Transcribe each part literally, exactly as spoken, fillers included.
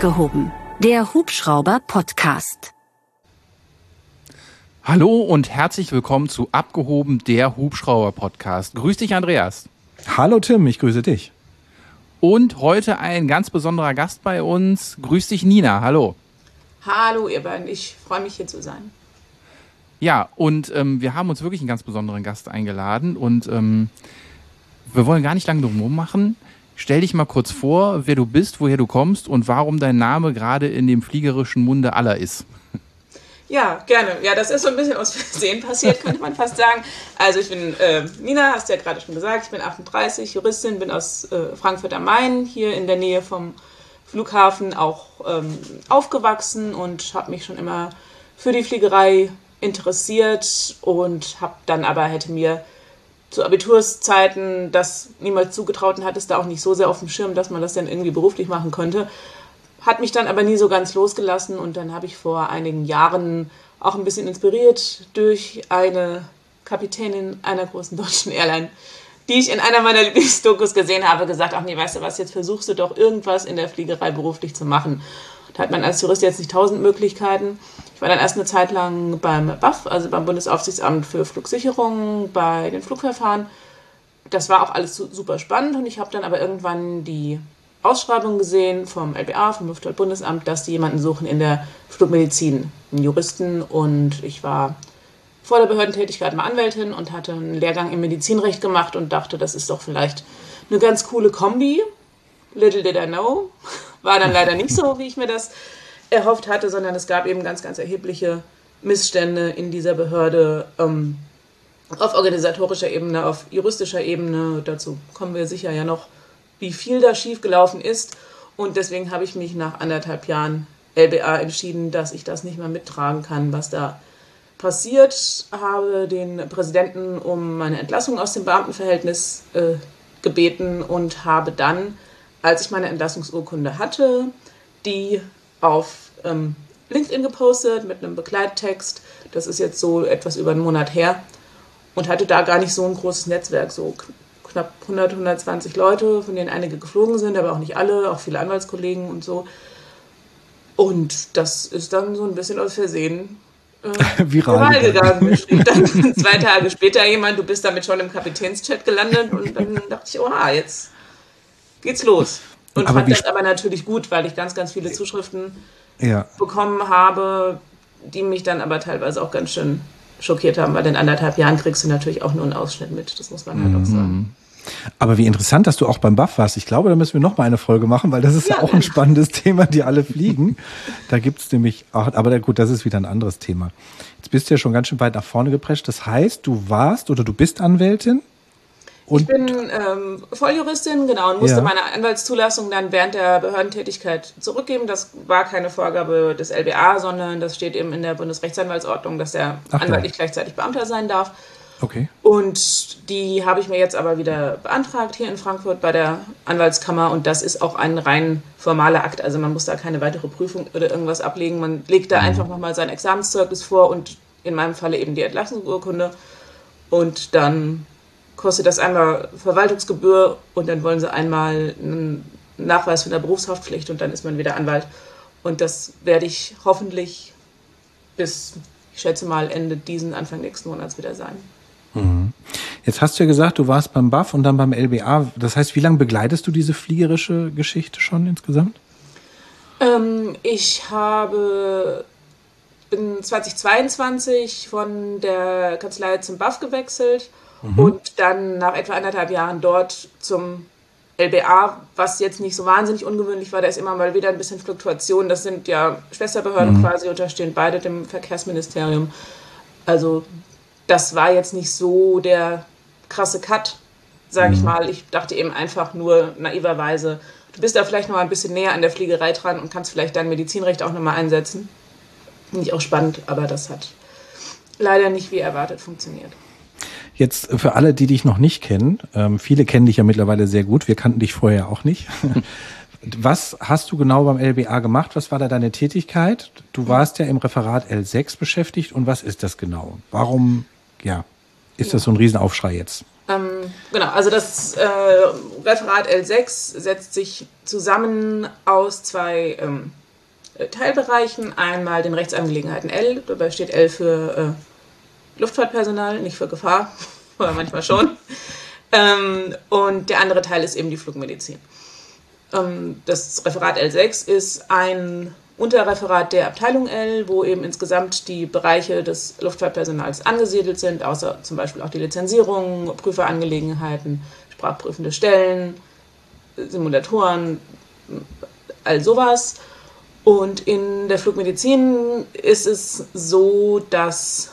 Abgehoben, der Hubschrauber-Podcast. Hallo und herzlich willkommen zu Abgehoben, der Hubschrauber-Podcast. Grüß dich, Andreas. Hallo Tim, ich grüße dich. Und heute ein ganz besonderer Gast bei uns. Grüß dich, Nina. Hallo. Hallo ihr beiden, ich freue mich hier zu sein. Ja, und ähm, wir haben uns wirklich einen ganz besonderen Gast eingeladen und ähm, wir wollen gar nicht lange drum herum machen. Stell dich mal kurz vor, wer du bist, woher du kommst und warum dein Name gerade in dem fliegerischen Munde aller ist. Ja, gerne. Ja, das ist so ein bisschen aus Versehen passiert, könnte man fast sagen. Also ich bin äh, Nina, hast du ja gerade schon gesagt, ich bin achtunddreißig, Juristin, bin aus äh, Frankfurt am Main, hier in der Nähe vom Flughafen auch ähm, aufgewachsen und habe mich schon immer für die Fliegerei interessiert und habe dann aber, hätte mir zu Abiturszeiten das niemals zugetraut und hatte es da auch nicht so sehr auf dem Schirm, dass man das dann irgendwie beruflich machen konnte. Hat mich dann aber nie so ganz losgelassen und dann habe ich vor einigen Jahren auch ein bisschen inspiriert durch eine Kapitänin einer großen deutschen Airline, die ich in einer meiner Lieblingsdokus gesehen habe, gesagt, ach nee, weißt du was, jetzt versuchst du doch irgendwas in der Fliegerei beruflich zu machen. Da hat man als Jurist jetzt nicht tausend Möglichkeiten. Ich war dann erst eine Zeit lang beim B A F, also beim Bundesaufsichtsamt für Flugsicherung, bei den Flugverfahren. Das war auch alles super spannend und ich habe dann aber irgendwann die Ausschreibung gesehen vom L B A, vom Luftfahrtbundesamt, dass die jemanden suchen in der Flugmedizin, einen Juristen. Und ich war vor der Behördentätigkeit mal Anwältin und hatte einen Lehrgang im Medizinrecht gemacht und dachte, das ist doch vielleicht eine ganz coole Kombi. Little did I know. War dann leider nicht so, wie ich mir das erhofft hatte, sondern es gab eben ganz, ganz erhebliche Missstände in dieser Behörde ähm, auf organisatorischer Ebene, auf juristischer Ebene. Dazu kommen wir sicher ja noch, wie viel da schiefgelaufen ist. Und deswegen habe ich mich nach anderthalb Jahren L B A entschieden, dass ich das nicht mehr mittragen kann, was da passiert. Habe den Präsidenten um meine Entlassung aus dem Beamtenverhältnis äh, gebeten und habe dann, als ich meine Entlassungsurkunde hatte, die auf ähm, LinkedIn gepostet mit einem Begleittext. Das ist jetzt so etwas über einen Monat her und hatte da gar nicht so ein großes Netzwerk, so knapp hundert, hundertzwanzig Leute, von denen einige geflogen sind, aber auch nicht alle, auch viele Anwaltskollegen und so. Und das ist dann so ein bisschen aus Versehen äh, viral, viral gegangen. Mir schrieb dann zwei Tage später jemand, du bist damit schon im Kapitänschat gelandet und dann dachte ich, oha, jetzt geht's los. Und aber fand das aber natürlich gut, weil ich ganz, ganz viele Zuschriften ja. bekommen habe, die mich dann aber teilweise auch ganz schön schockiert haben, weil in anderthalb Jahren kriegst du natürlich auch nur einen Ausschnitt mit, das muss man halt auch sagen. Aber wie interessant, dass du auch beim B A F warst. Ich glaube, da müssen wir noch mal eine Folge machen, weil das ist ja, ja auch ein spannendes Thema, die alle fliegen. Da gibt's nämlich auch, aber gut, das ist wieder ein anderes Thema. Jetzt bist du ja schon ganz schön weit nach vorne geprescht. Das heißt, du warst oder du bist Anwältin? Und ich bin ähm, Volljuristin, genau, und musste ja. meine Anwaltszulassung dann während der Behördentätigkeit zurückgeben. Das war keine Vorgabe des L B A, sondern das steht eben in der Bundesrechtsanwaltsordnung, dass der Ach, Anwalt ja. nicht gleichzeitig Beamter sein darf. Okay. Und die habe ich mir jetzt aber wieder beantragt hier in Frankfurt bei der Anwaltskammer und das ist auch ein rein formaler Akt. Also man muss da keine weitere Prüfung oder irgendwas ablegen. Man legt da mhm. einfach nochmal sein Examenszeugnis vor und in meinem Falle eben die Entlassungsurkunde und dann kostet das einmal Verwaltungsgebühr und dann wollen sie einmal einen Nachweis von der Berufshaftpflicht und dann ist man wieder Anwalt. Und das werde ich hoffentlich bis, ich schätze mal, Ende diesen, Anfang nächsten Monats wieder sein. Mhm. Jetzt hast du ja gesagt, du warst beim B A F und dann beim L B A. Das heißt, wie lange begleitest du diese fliegerische Geschichte schon insgesamt? Ähm, ich habe bin zweitausendzweiundzwanzig von der Kanzlei zum B A F gewechselt. Mhm. Und dann nach etwa anderthalb Jahren dort zum L B A, was jetzt nicht so wahnsinnig ungewöhnlich war, da ist immer mal wieder ein bisschen Fluktuation. Das sind ja Schwesterbehörden mhm. quasi, unterstehen beide dem Verkehrsministerium. Also das war jetzt nicht so der krasse Cut, sage mhm. ich mal. Ich dachte eben einfach nur naiverweise, du bist da vielleicht noch mal ein bisschen näher an der Fliegerei dran und kannst vielleicht dein Medizinrecht auch noch mal einsetzen. Finde ich auch spannend, aber das hat leider nicht wie erwartet funktioniert. Jetzt für alle, die dich noch nicht kennen, ähm, viele kennen dich ja mittlerweile sehr gut, wir kannten dich vorher auch nicht. Was hast du genau beim L B A gemacht? Was war da deine Tätigkeit? Du warst ja im Referat L sechs beschäftigt und was ist das genau? Warum, ja? ist das so ein Riesenaufschrei jetzt? Ähm, genau, also das äh, Referat L sechs setzt sich zusammen aus zwei ähm, Teilbereichen. Einmal den Rechtsangelegenheiten L, dabei steht L für äh, Luftfahrtpersonal, nicht für Gefahr, aber manchmal schon. Ähm, und der andere Teil ist eben die Flugmedizin. Ähm, das Referat L sechs ist ein Unterreferat der Abteilung L, wo eben insgesamt die Bereiche des Luftfahrtpersonals angesiedelt sind, außer zum Beispiel auch die Lizenzierung, Prüferangelegenheiten, sprachprüfende Stellen, Simulatoren, all sowas. Und in der Flugmedizin ist es so, dass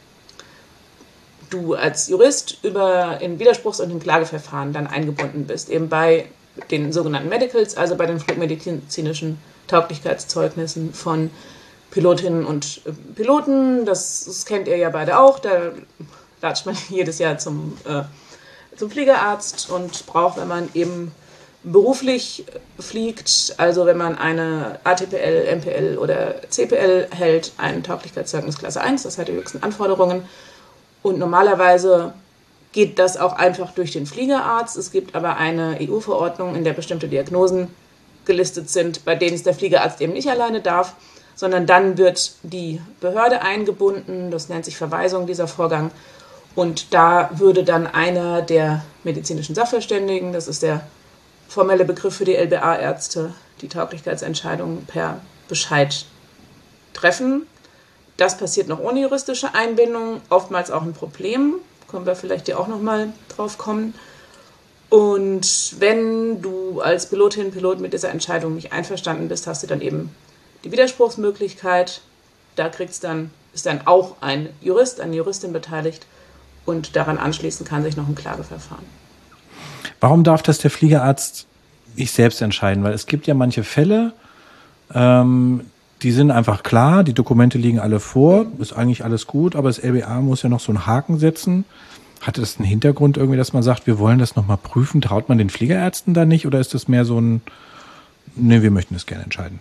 du als Jurist über in Widerspruchs- und in Klageverfahren dann eingebunden bist, eben bei den sogenannten Medicals, also bei den flugmedizinischen Tauglichkeitszeugnissen von Pilotinnen und Piloten. Das, das kennt ihr ja beide auch. Da latscht man jedes Jahr zum, äh, zum Fliegerarzt und braucht, wenn man eben beruflich fliegt, also wenn man eine A T P L, M P L oder C P L hält, ein Tauglichkeitszeugnis Klasse eins, das hat die höchsten Anforderungen. Und normalerweise geht das auch einfach durch den Fliegerarzt. Es gibt aber eine E U-Verordnung, in der bestimmte Diagnosen gelistet sind, bei denen es der Fliegerarzt eben nicht alleine darf, sondern dann wird die Behörde eingebunden, das nennt sich Verweisung, dieser Vorgang. Und da würde dann einer der medizinischen Sachverständigen, das ist der formelle Begriff für die L B A-Ärzte, die Tauglichkeitsentscheidung per Bescheid treffen. Das passiert noch ohne juristische Einbindung, oftmals auch ein Problem, können wir vielleicht hier auch nochmal drauf kommen. Und wenn du als Pilotin, Pilot mit dieser Entscheidung nicht einverstanden bist, hast du dann eben die Widerspruchsmöglichkeit. Da kriegt's dann, ist dann auch ein Jurist, eine Juristin beteiligt und daran anschließend kann sich noch ein Klageverfahren. Warum darf das der Fliegerarzt nicht selbst entscheiden? Weil es gibt ja manche Fälle, ähm, die sind einfach klar, die Dokumente liegen alle vor, ist eigentlich alles gut, aber das L B A muss ja noch so einen Haken setzen. Hatte das einen Hintergrund irgendwie, dass man sagt, wir wollen das nochmal prüfen? Traut man den Fliegerärzten da nicht oder ist das mehr so ein, nee, wir möchten es gerne entscheiden?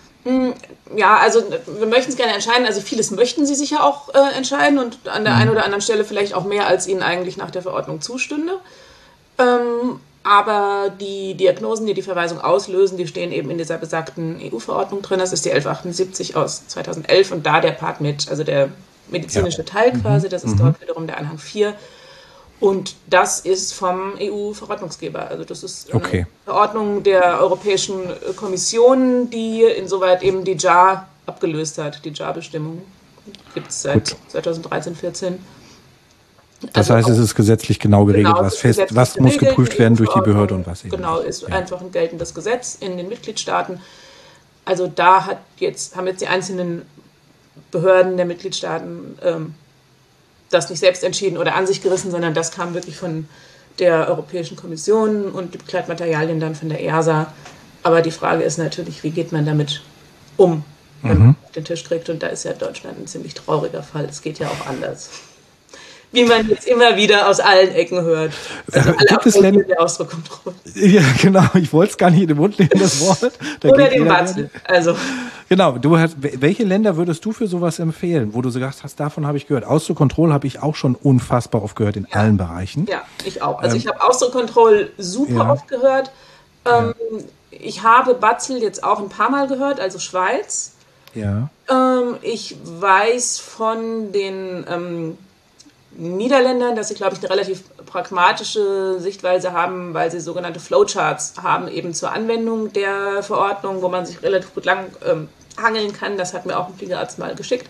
Ja, also wir möchten es gerne entscheiden. Also vieles möchten sie sicher auch äh, entscheiden und an der mhm. einen oder anderen Stelle vielleicht auch mehr, als ihnen eigentlich nach der Verordnung zustünde. Ähm, aber die Diagnosen, die die Verweisung auslösen, die stehen eben in dieser besagten E U-Verordnung drin. Das ist die elf achtundsiebzig aus zweitausendelf und da der Part mit, also der medizinische ja. Teil quasi, das ist mhm. dort wiederum der Anhang vier. Und das ist vom E U-Verordnungsgeber. Also das ist eine okay. Verordnung der Europäischen Kommission, die insoweit eben die J A R abgelöst hat. Die J A R-Bestimmung gibt es seit Gut. zweitausenddreizehn, vierzehn. Das also heißt, es ist gesetzlich genau geregelt, genau, was fest, was geregelt, muss geprüft werden durch die Behörde und was eben. Genau, ist ja. einfach ein geltendes Gesetz in den Mitgliedstaaten. Also da hat jetzt, haben jetzt die einzelnen Behörden der Mitgliedstaaten ähm, das nicht selbst entschieden oder an sich gerissen, sondern das kam wirklich von der Europäischen Kommission und die Begleitmaterialien dann von der E A S A. Aber die Frage ist natürlich, wie geht man damit um, wenn mhm. man auf den Tisch kriegt? Und da ist ja Deutschland ein ziemlich trauriger Fall. Es geht ja auch anders. Wie man jetzt immer wieder aus allen Ecken hört. Also alle Gibt es Länder der Ausdruckkontrolle. Ja, genau. Ich wollte es gar nicht in den Mund nehmen, das Wort. Da Oder den Batzel. Also. Genau. Du hast, welche Länder würdest du für sowas empfehlen, wo du so gesagt hast, davon habe ich gehört? Ausdruckkontrolle habe ich auch schon unfassbar oft gehört in ja. allen Bereichen. Ja, ich auch. Also ähm, ich habe Ausdruckkontrolle super ja. oft gehört. Ähm, ja. Ich habe Batzel jetzt auch ein paar Mal gehört, also Schweiz. Ja. Ähm, ich weiß von den ähm, Niederländern, dass sie, glaube ich, eine relativ pragmatische Sichtweise haben, weil sie sogenannte Flowcharts haben, eben zur Anwendung der Verordnung, wo man sich relativ gut lang ähm, hangeln kann. Das hat mir auch ein Fliegerarzt mal geschickt.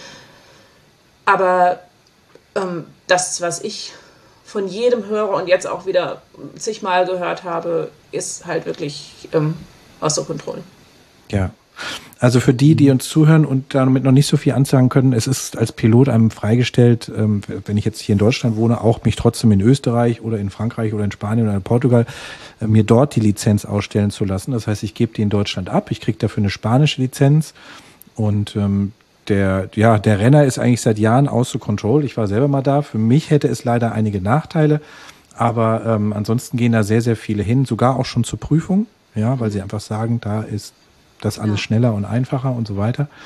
Aber ähm, das, was ich von jedem höre und jetzt auch wieder zigmal gehört habe, ist halt wirklich ähm, Ausdruckkontrolle. Ja. Also für die, die uns zuhören und damit noch nicht so viel ansagen können, es ist als Pilot einem freigestellt, wenn ich jetzt hier in Deutschland wohne, auch mich trotzdem in Österreich oder in Frankreich oder in Spanien oder in Portugal, mir dort die Lizenz ausstellen zu lassen. Das heißt, ich gebe die in Deutschland ab, ich kriege dafür eine spanische Lizenz und der, ja, der Renner ist eigentlich seit Jahren außer Control. Ich war selber mal da. Für mich hätte es leider einige Nachteile, aber ähm, ansonsten gehen da sehr, sehr viele hin, sogar auch schon zur Prüfung, ja, weil sie einfach sagen, da ist das alles schneller und einfacher und so weiter.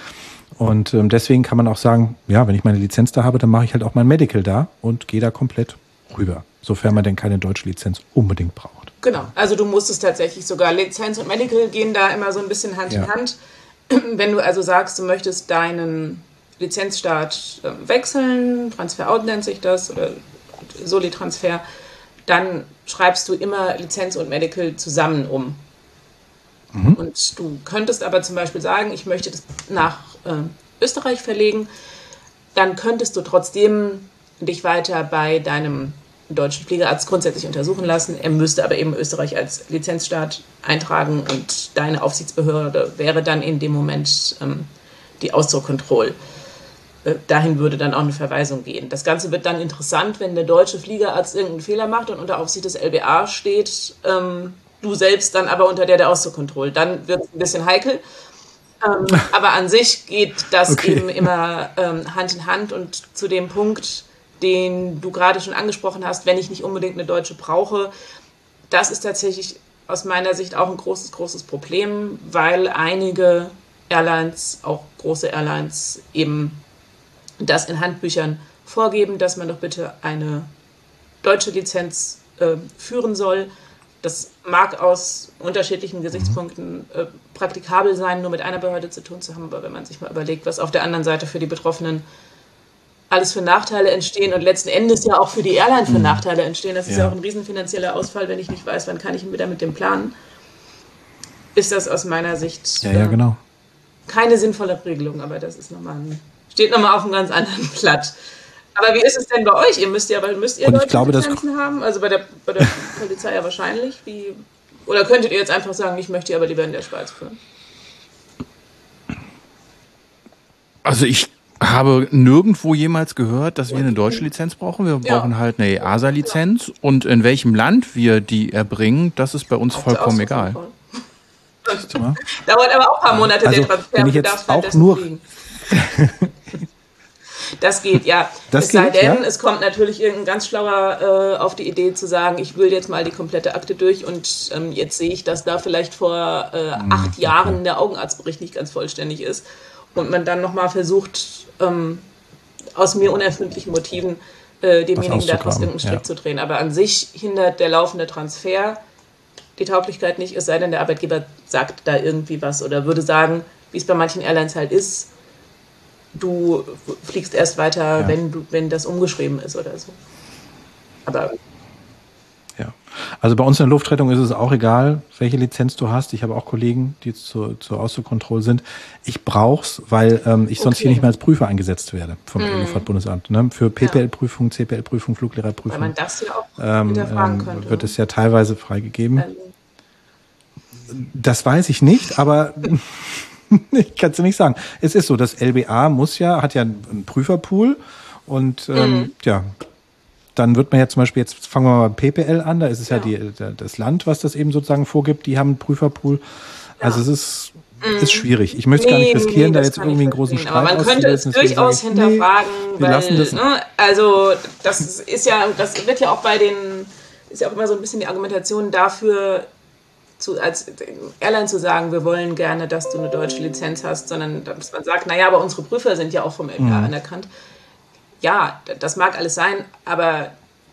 Und ähm, deswegen kann man auch sagen, ja, wenn ich meine Lizenz da habe, dann mache ich halt auch mein Medical da und gehe da komplett rüber, sofern man denn keine deutsche Lizenz unbedingt braucht. Genau, also du musst es tatsächlich sogar, Lizenz und Medical gehen da immer so ein bisschen Hand Ja. in Hand. Wenn du also sagst, du möchtest deinen Lizenzstaat äh, wechseln, Transfer-out nennt sich das, oder Soli-Transfer, dann schreibst du immer Lizenz und Medical zusammen um. Mhm. Und du könntest aber zum Beispiel sagen, ich möchte das nach äh, Österreich verlegen, dann könntest du trotzdem dich weiter bei deinem deutschen Fliegerarzt grundsätzlich untersuchen lassen. Er müsste aber eben Österreich als Lizenzstaat eintragen und deine Aufsichtsbehörde wäre dann in dem Moment ähm, die Ausdruckkontrolle. Äh, dahin würde dann auch eine Verweisung gehen. Das Ganze wird dann interessant, wenn der deutsche Fliegerarzt irgendeinen Fehler macht und unter Aufsicht des L B A steht, ähm, du selbst dann aber unter der der Ausdruckkontrolle. Dann wird es ein bisschen heikel. Ähm, aber an sich geht das Okay. eben immer ähm, Hand in Hand und zu dem Punkt, den du gerade schon angesprochen hast, wenn ich nicht unbedingt eine deutsche brauche, das ist tatsächlich aus meiner Sicht auch ein großes, großes Problem, weil einige Airlines, auch große Airlines, eben das in Handbüchern vorgeben, dass man doch bitte eine deutsche Lizenz äh, führen soll. Das mag aus unterschiedlichen Gesichtspunkten äh, praktikabel sein, nur mit einer Behörde zu tun zu haben, aber wenn man sich mal überlegt, was auf der anderen Seite für die Betroffenen alles für Nachteile entstehen und letzten Endes ja auch für die Airline für Nachteile entstehen, das ist ja, Ja. auch ein riesen finanzieller Ausfall, wenn ich nicht weiß, wann kann ich wieder mit dem planen, ist das aus meiner Sicht Ja, ja, äh, genau. keine sinnvolle Regelung, aber das ist nochmal ein, steht nochmal auf einem ganz anderen Blatt. Aber wie ist es denn bei euch? Ihr müsst ja, müsst ihr Und ich deutsche glaube, das- Lizenzen haben? Also bei der, bei der Polizei ja wahrscheinlich. Wie, oder könntet ihr jetzt einfach sagen, ich möchte die aber lieber in der Schweiz führen? Also ich habe nirgendwo jemals gehört, dass wir eine deutsche Lizenz brauchen. Wir Ja. brauchen halt eine E A S A-Lizenz. Und in welchem Land wir die erbringen, das ist bei uns vollkommen egal. Ja. Dauert aber auch ein paar Monate, Also, der Transfer. wenn ich Du jetzt darfst auch währenddessen nur- fliegen. Das geht, ja. Das es sei geht, denn, ja. es kommt natürlich irgendein ganz Schlauer äh, auf die Idee zu sagen, ich will jetzt mal die komplette Akte durch und ähm, jetzt sehe ich, dass da vielleicht vor äh, acht Jahren der Augenarztbericht nicht ganz vollständig ist und man dann nochmal versucht, ähm, aus mir unerfindlichen Motiven äh, demjenigen daraus auszugraben, irgendeinen Strick ja. zu drehen. Aber an sich hindert der laufende Transfer die Tauglichkeit nicht, es sei denn, der Arbeitgeber sagt da irgendwie was oder würde sagen, wie es bei manchen Airlines halt ist, du fliegst erst weiter, Ja. wenn, du, wenn das umgeschrieben ist oder so. Aber Ja. Also bei uns in der Luftrettung ist es auch egal, welche Lizenz du hast. Ich habe auch Kollegen, die jetzt zur, zur Ausdruckkontrolle sind. Ich brauch's, weil ähm, ich sonst Okay. hier nicht mehr als Prüfer eingesetzt werde vom Luftfahrtbundesamt. Ne? Für P P L-Prüfung, C P L-Prüfung, weil Fluglehrerprüfung man das ja auch ähm, hinterfragen ähm, könnte. wird es ja teilweise freigegeben. Also, Das weiß ich nicht, aber ich kann es dir nicht sagen. Es ist so, das L B A muss ja, hat ja einen Prüferpool und ähm, Mhm. ja, dann wird man ja zum Beispiel, jetzt fangen wir mal beim P P L an, da ist es ja, Ja. die, der, das Land, was das eben sozusagen vorgibt, die haben einen Prüferpool. Also es ist, ist schwierig. Ich möchte es gar nicht Nee, riskieren, nee, da das jetzt kann ich irgendwie einen großen verstehen. Streit Aber man könnte es auszulösen. Deswegen durchaus sage ich, nee, hinterfragen, wir weil, lassen das. ne, also das ist ja, das wird ja auch bei den, ist ja auch immer so ein bisschen die Argumentation dafür, zu, als Airline zu sagen, wir wollen gerne, dass du eine deutsche Lizenz hast, sondern dass man sagt, naja, aber unsere Prüfer sind ja auch vom L B A Mhm. anerkannt. Ja, das mag alles sein, aber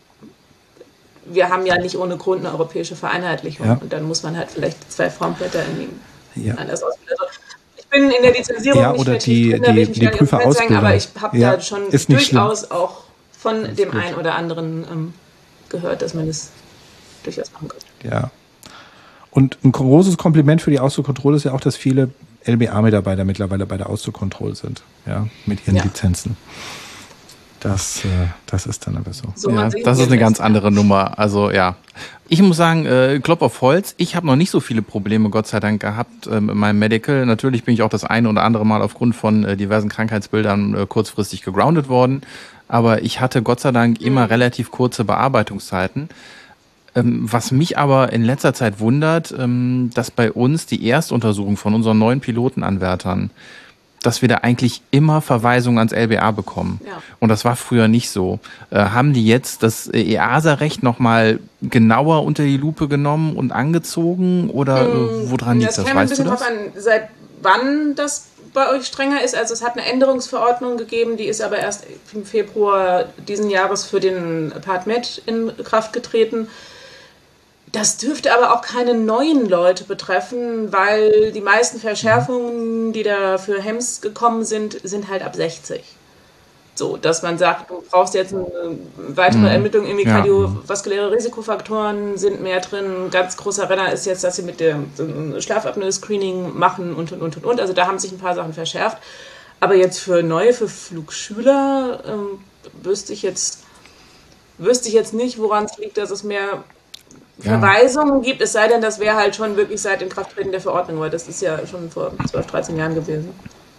wir haben ja nicht ohne Grund eine europäische Vereinheitlichung. Ja. Und dann muss man halt vielleicht zwei Formblätter in Ja. anders ausbilden. Also ich bin in der Lizenzierung Ja, nicht oder vertieft die- drin, da will die- ich mich die gar nicht ins Feld zeigen, Prüferausbildung. aber ich habe Ja, da schon ist nicht durchaus auch von dem gut. einen oder anderen ähm, gehört, dass man das durchaus machen kann. Ja. Und ein großes Kompliment für die Ausdruckkontrolle ist ja auch, dass viele L B A-Mitarbeiter mittlerweile bei der Ausdruckkontrolle sind, ja, mit ihren Ja. Lizenzen. Das, äh, das ist dann aber so. So Ja, man sich das ist eine jetzt ganz lässt. andere Nummer. Also ja, ich muss sagen, äh, Klopf auf Holz. Ich habe noch nicht so viele Probleme, Gott sei Dank, gehabt ähm, in meinem Medical. Natürlich bin ich auch das eine oder andere Mal aufgrund von äh, diversen Krankheitsbildern äh, kurzfristig gegroundet worden. Aber ich hatte Gott sei Dank immer Mhm. relativ kurze Bearbeitungszeiten. Ähm, was mich aber in letzter Zeit wundert, ähm, dass bei uns die Erstuntersuchung von unseren neuen Pilotenanwärtern, dass wir da eigentlich immer Verweisungen ans L B A bekommen. Ja. Und das war früher nicht so. Äh, haben die jetzt das äh, E A S A-Recht nochmal genauer unter die Lupe genommen und angezogen? Oder äh, woran liegt Das das? käme ein Weißt du bisschen das? drauf an, seit wann das bei euch strenger ist. Also es hat eine Änderungsverordnung gegeben, die ist aber erst im Februar diesen Jahres für den Part Med in Kraft getreten. Das dürfte aber auch keine neuen Leute betreffen, weil die meisten Verschärfungen, die da für Hems gekommen sind, sind halt ab sechzig. So, dass man sagt, du brauchst jetzt eine weitere mhm. Ermittlung, irgendwie Ja. kardiovaskuläre Risikofaktoren sind mehr drin. Ein ganz großer Renner ist jetzt, dass sie mit dem Schlafapnoe-Screening machen und, und, und, und, und. Also da haben sich ein paar Sachen verschärft. Aber jetzt für neue, für Flugschüler ähm, wüsste ich jetzt, wüsste ich jetzt nicht, woran es liegt, dass es mehr Ja. Verweisungen gibt. Es sei denn, das wäre halt schon wirklich seit Inkrafttreten der Verordnung, weil das ist ja schon vor zwölf, dreizehn Jahren gewesen.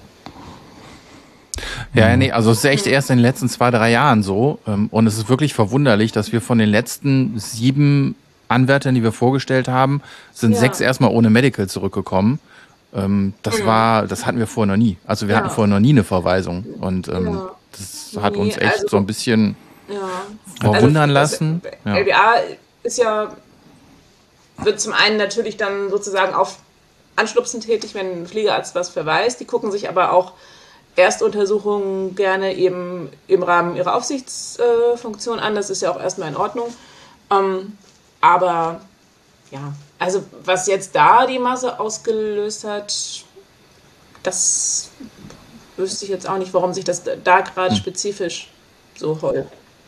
Ja, nee, also es ist echt erst in den letzten zwei, drei Jahren so. ähm, Und es ist wirklich verwunderlich, dass wir von den letzten sieben Anwärtern, die wir vorgestellt haben, sind Ja. sechs erstmal ohne Medical zurückgekommen. Ähm, Das war, das hatten wir vorher noch nie. Also wir Ja. hatten vorher noch nie eine Verweisung. Und ähm, Ja. das hat Nee, uns echt also- so ein bisschen Ja. verwundern Also, lassen. das Ja. L B A ist ja, wird zum einen natürlich dann sozusagen auf Anschlupsen tätig, wenn ein Fliegerarzt was verweist. Die gucken sich aber auch Erstuntersuchungen gerne eben im Rahmen ihrer Aufsichtsfunktion an. Das ist ja auch erstmal in Ordnung. Ähm, aber ja, also was jetzt da die Masse ausgelöst hat, das wüsste ich jetzt auch nicht, warum sich das da gerade spezifisch so häuft.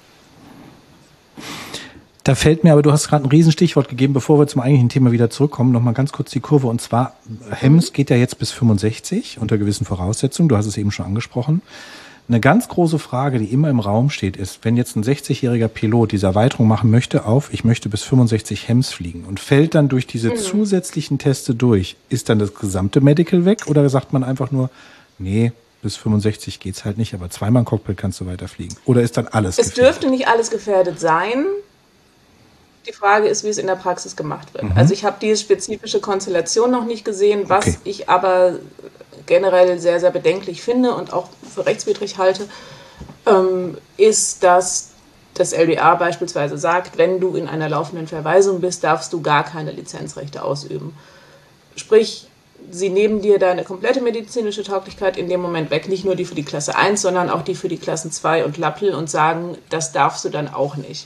Da fällt mir aber, du hast gerade ein Riesenstichwort gegeben, bevor wir zum eigentlichen Thema wieder zurückkommen, nochmal ganz kurz die Kurve. Und zwar, Hems geht ja jetzt bis fünfundsechzig unter gewissen Voraussetzungen. Du hast es eben schon angesprochen. Eine ganz große Frage, die immer im Raum steht, ist, wenn jetzt ein sechzigjähriger Pilot diese Erweiterung machen möchte auf, ich möchte bis fünfundsechzig Hems fliegen und fällt dann durch diese zusätzlichen Teste durch, ist dann das gesamte Medical weg oder sagt man einfach nur, nee, bis fünfundsechzig geht's halt nicht, aber zweimal im Cockpit kannst du weiterfliegen? Oder ist dann alles Es gefährdet? dürfte nicht alles gefährdet sein. Die Frage ist, wie es in der Praxis gemacht wird. Also ich habe diese spezifische Konstellation noch nicht gesehen, was Okay. ich aber generell sehr, sehr bedenklich finde und auch für rechtswidrig halte, ähm, ist, dass das L B A beispielsweise sagt, wenn du in einer laufenden Verweisung bist, darfst du gar keine Lizenzrechte ausüben. Sprich, sie nehmen dir deine komplette medizinische Tauglichkeit in dem Moment weg, nicht nur die für die Klasse eins, sondern auch die für die Klassen zwei und Lappel und sagen, das darfst du dann auch nicht.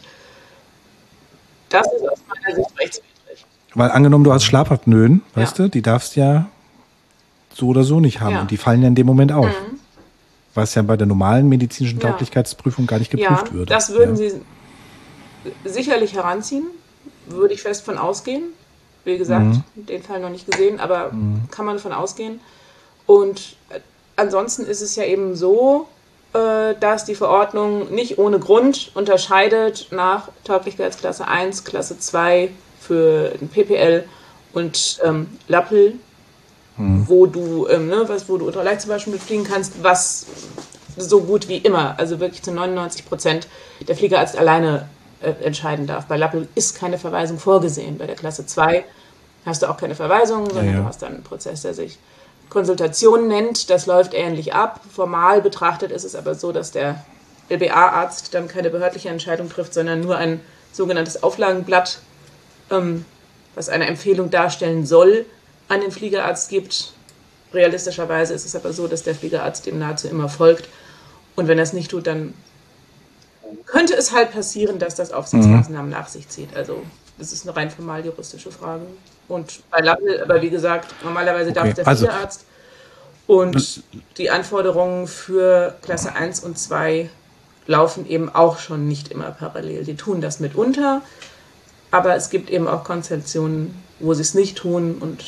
Das ist aus meiner Sicht rechtswidrig. Weil angenommen, du hast Schlafapnoen, weißt Ja. du, die darfst ja so oder so nicht haben. Ja. Und die fallen ja in dem Moment auf. Was ja bei der normalen medizinischen Ja. Tauglichkeitsprüfung gar nicht Ja, geprüft würde. das würden ja. sie sicherlich heranziehen, würde ich fest von ausgehen. Wie gesagt, Mhm. den Fall noch nicht gesehen, aber kann man davon ausgehen. Und äh, ansonsten ist es ja eben so, äh, dass die Verordnung nicht ohne Grund unterscheidet nach Tauglichkeitsklasse eins, Klasse zwei für den P P L und ähm, Lappel, wo du, ähm, ne, was, wo du ultraleicht zum Beispiel mitfliegen kannst, was so gut wie immer, also wirklich zu neunundneunzig Prozent der Fliegerarzt alleine äh, entscheiden darf. Bei Lappel ist keine Verweisung vorgesehen. Bei der Klasse zwei hast du auch keine Verweisung, sondern Ja, ja. du hast dann einen Prozess, der sich Konsultation nennt. Das läuft ähnlich ab. Formal betrachtet ist es aber so, dass der L B A-Arzt dann keine behördliche Entscheidung trifft, sondern nur ein sogenanntes Auflagenblatt, ähm, was eine Empfehlung darstellen soll, an den Fliegerarzt gibt. Realistischerweise ist es aber so, dass der Fliegerarzt dem nahezu immer folgt. Und wenn er es nicht tut, dann könnte es halt passieren, dass das Aufsichtsmaßnahmen nach sich zieht. Also das ist eine rein formal juristische Frage. Und bei Lappel, aber wie gesagt, normalerweise darf Okay, der also- Fliegerarzt. Und die Anforderungen für Klasse eins und zwei laufen eben auch schon nicht immer parallel. Die tun das mitunter, aber es gibt eben auch Konstellationen, wo sie es nicht tun und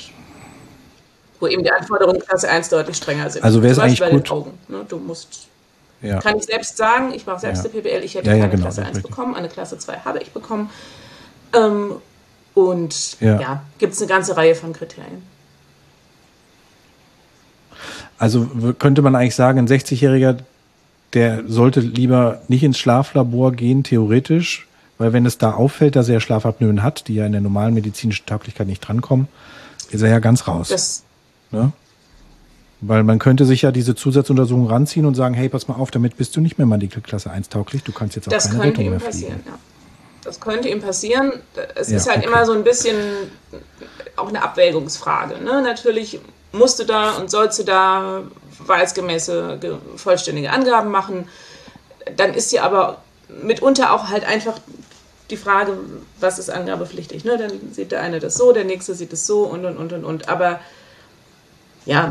wo eben die Anforderungen Klasse eins deutlich strenger sind. Also wäre es Zum Beispiel eigentlich bei gut- den Augen. Ne? Du musst, Ja. kann ich selbst sagen, ich mache selbst Ja. die P P L, ich hätte Ja, ja, keine genau, Klasse das ist eins richtig. bekommen, eine Klasse zwei habe ich bekommen. Ähm, und Ja. ja, gibt es eine ganze Reihe von Kriterien. Also w- könnte man eigentlich sagen, ein sechzigjähriger, der sollte lieber nicht ins Schlaflabor gehen, theoretisch, weil wenn es da auffällt, dass er Schlafapnoen hat, die ja in der normalen medizinischen Tauglichkeit nicht drankommen, ist er ja ganz raus. Das Ne? Weil man könnte sich ja diese Zusatzuntersuchung ranziehen und sagen, hey, pass mal auf, damit bist du nicht mehr Medical Klasse eins tauglich, du kannst jetzt auch Das keine könnte Rettung ihm mehr passieren, fliegen. ja. Das könnte ihm passieren. Es Ja, ist halt okay. immer so ein bisschen auch eine Abwägungsfrage. Ne? Natürlich musst du da und sollst du da wahrheitsgemäße, vollständige Angaben machen. Dann ist ja aber mitunter auch halt einfach die Frage, was ist angabepflichtig. Ne? Dann sieht der eine das so, der nächste sieht es so und, und, und, und, und. Aber ja...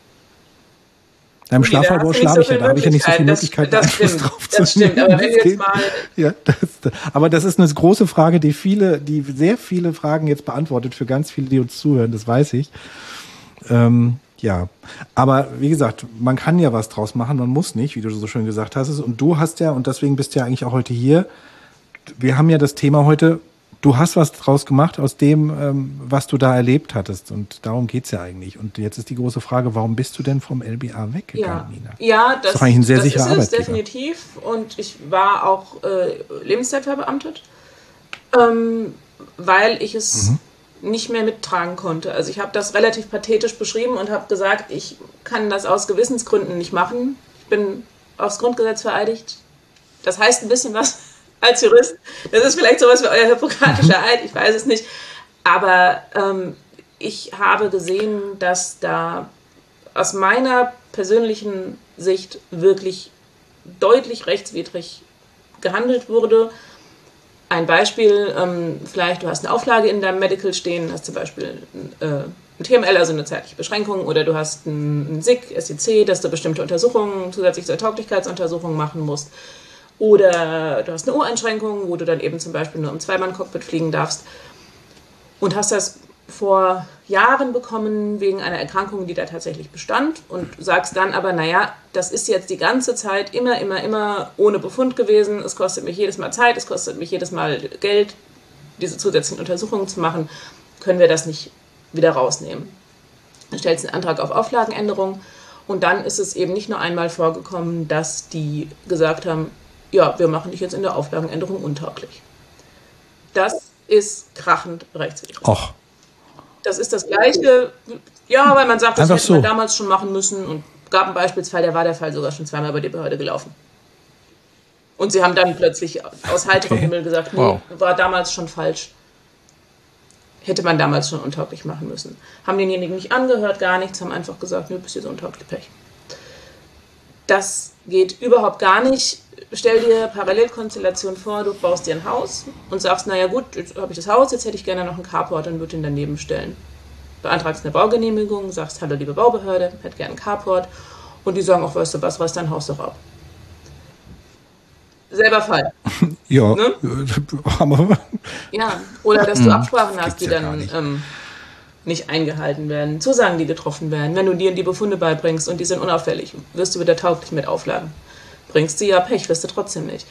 Im Schlaflabor schlafe ich ja, da habe ich ja nicht so viele Möglichkeiten, das, das Einfluss stimmt, drauf das zu nehmen. stimmt, aber wenn wir jetzt mal... Ja, das, aber das ist eine große Frage, die viele, die sehr viele Fragen jetzt beantwortet für ganz viele, die uns zuhören, das weiß ich. Ähm, ja, aber wie gesagt, man kann ja was draus machen, man muss nicht, wie du so schön gesagt hast. Und du hast ja, und deswegen bist du ja eigentlich auch heute hier, wir haben ja das Thema heute, du hast was draus gemacht aus dem, ähm, was du da erlebt hattest. Und darum geht's ja eigentlich. Und jetzt ist die große Frage, warum bist du denn vom L B A weggegangen, Ja, Nina? ja, das, das ist doch eigentlich ein sehr das sicherer ist es Arbeitgeber. Definitiv. Und ich war auch äh, lebenszeitverbeamtet, ähm, weil ich es mhm. nicht mehr mittragen konnte. Also ich habe das relativ pathetisch beschrieben und habe gesagt, ich kann das aus Gewissensgründen nicht machen. Ich bin aufs Grundgesetz vereidigt. Das heißt ein bisschen was als Jurist. Das ist vielleicht sowas wie euer hippokratischer Eid, ich weiß es nicht. Aber ähm, ich habe gesehen, dass da aus meiner persönlichen Sicht wirklich deutlich rechtswidrig gehandelt wurde. Ein Beispiel, ähm, vielleicht du hast eine Auflage in deinem Medical stehen, hast zum Beispiel äh, ein T M L, also eine zeitliche Beschränkung, oder du hast ein, ein S I C, S I C, dass du bestimmte Untersuchungen zusätzlich zur Tauglichkeitsuntersuchung machen musst. Oder du hast eine Ureinschränkung, wo du dann eben zum Beispiel nur im Zweimann-Cockpit fliegen darfst und hast das vor Jahren bekommen wegen einer Erkrankung, die da tatsächlich bestand und sagst dann aber, naja, das ist jetzt die ganze Zeit immer, immer, immer ohne Befund gewesen, es kostet mich jedes Mal Zeit, es kostet mich jedes Mal Geld, diese zusätzlichen Untersuchungen zu machen, können wir das nicht wieder rausnehmen. Dann stellst du einen Antrag auf Auflagenänderung und dann ist es eben nicht nur einmal vorgekommen, dass die gesagt haben, ja, wir machen dich jetzt in der Auflagenänderung untauglich. Das ist krachend rechtswidrig. Och. Das ist das Gleiche, ja, weil man sagt, das Einfach hätte so. man damals schon machen müssen und gab einen Beispielsfall, der war der Fall sogar schon zweimal bei der Behörde gelaufen. Und sie haben dann plötzlich aus heiterem Okay. Himmel gesagt, nee, Wow. war damals schon falsch. Hätte man damals schon untauglich machen müssen. Haben denjenigen nicht angehört, gar nichts, haben einfach gesagt, nö, bist jetzt untauglich, Pech. Das geht überhaupt gar nicht. Stell dir Parallelkonstellation vor, du baust dir ein Haus und sagst, naja gut, jetzt habe ich das Haus, jetzt hätte ich gerne noch einen Carport und würde ihn daneben stellen. Beantragst eine Baugenehmigung, sagst, hallo liebe Baubehörde, hätte gerne einen Carport und die sagen, auch weißt du was, reiß dein Haus doch ab. Selber Fall. Ja, Ne? aber Ja, oder dass du Absprachen hast, Gibt's die ja gar dann nicht. ähm, nicht eingehalten werden, Zusagen, die getroffen werden. Wenn du dir die Befunde beibringst und die sind unauffällig, wirst du wieder tauglich mit Auflagen. Bringst sie ja Pech, wirst du trotzdem nicht.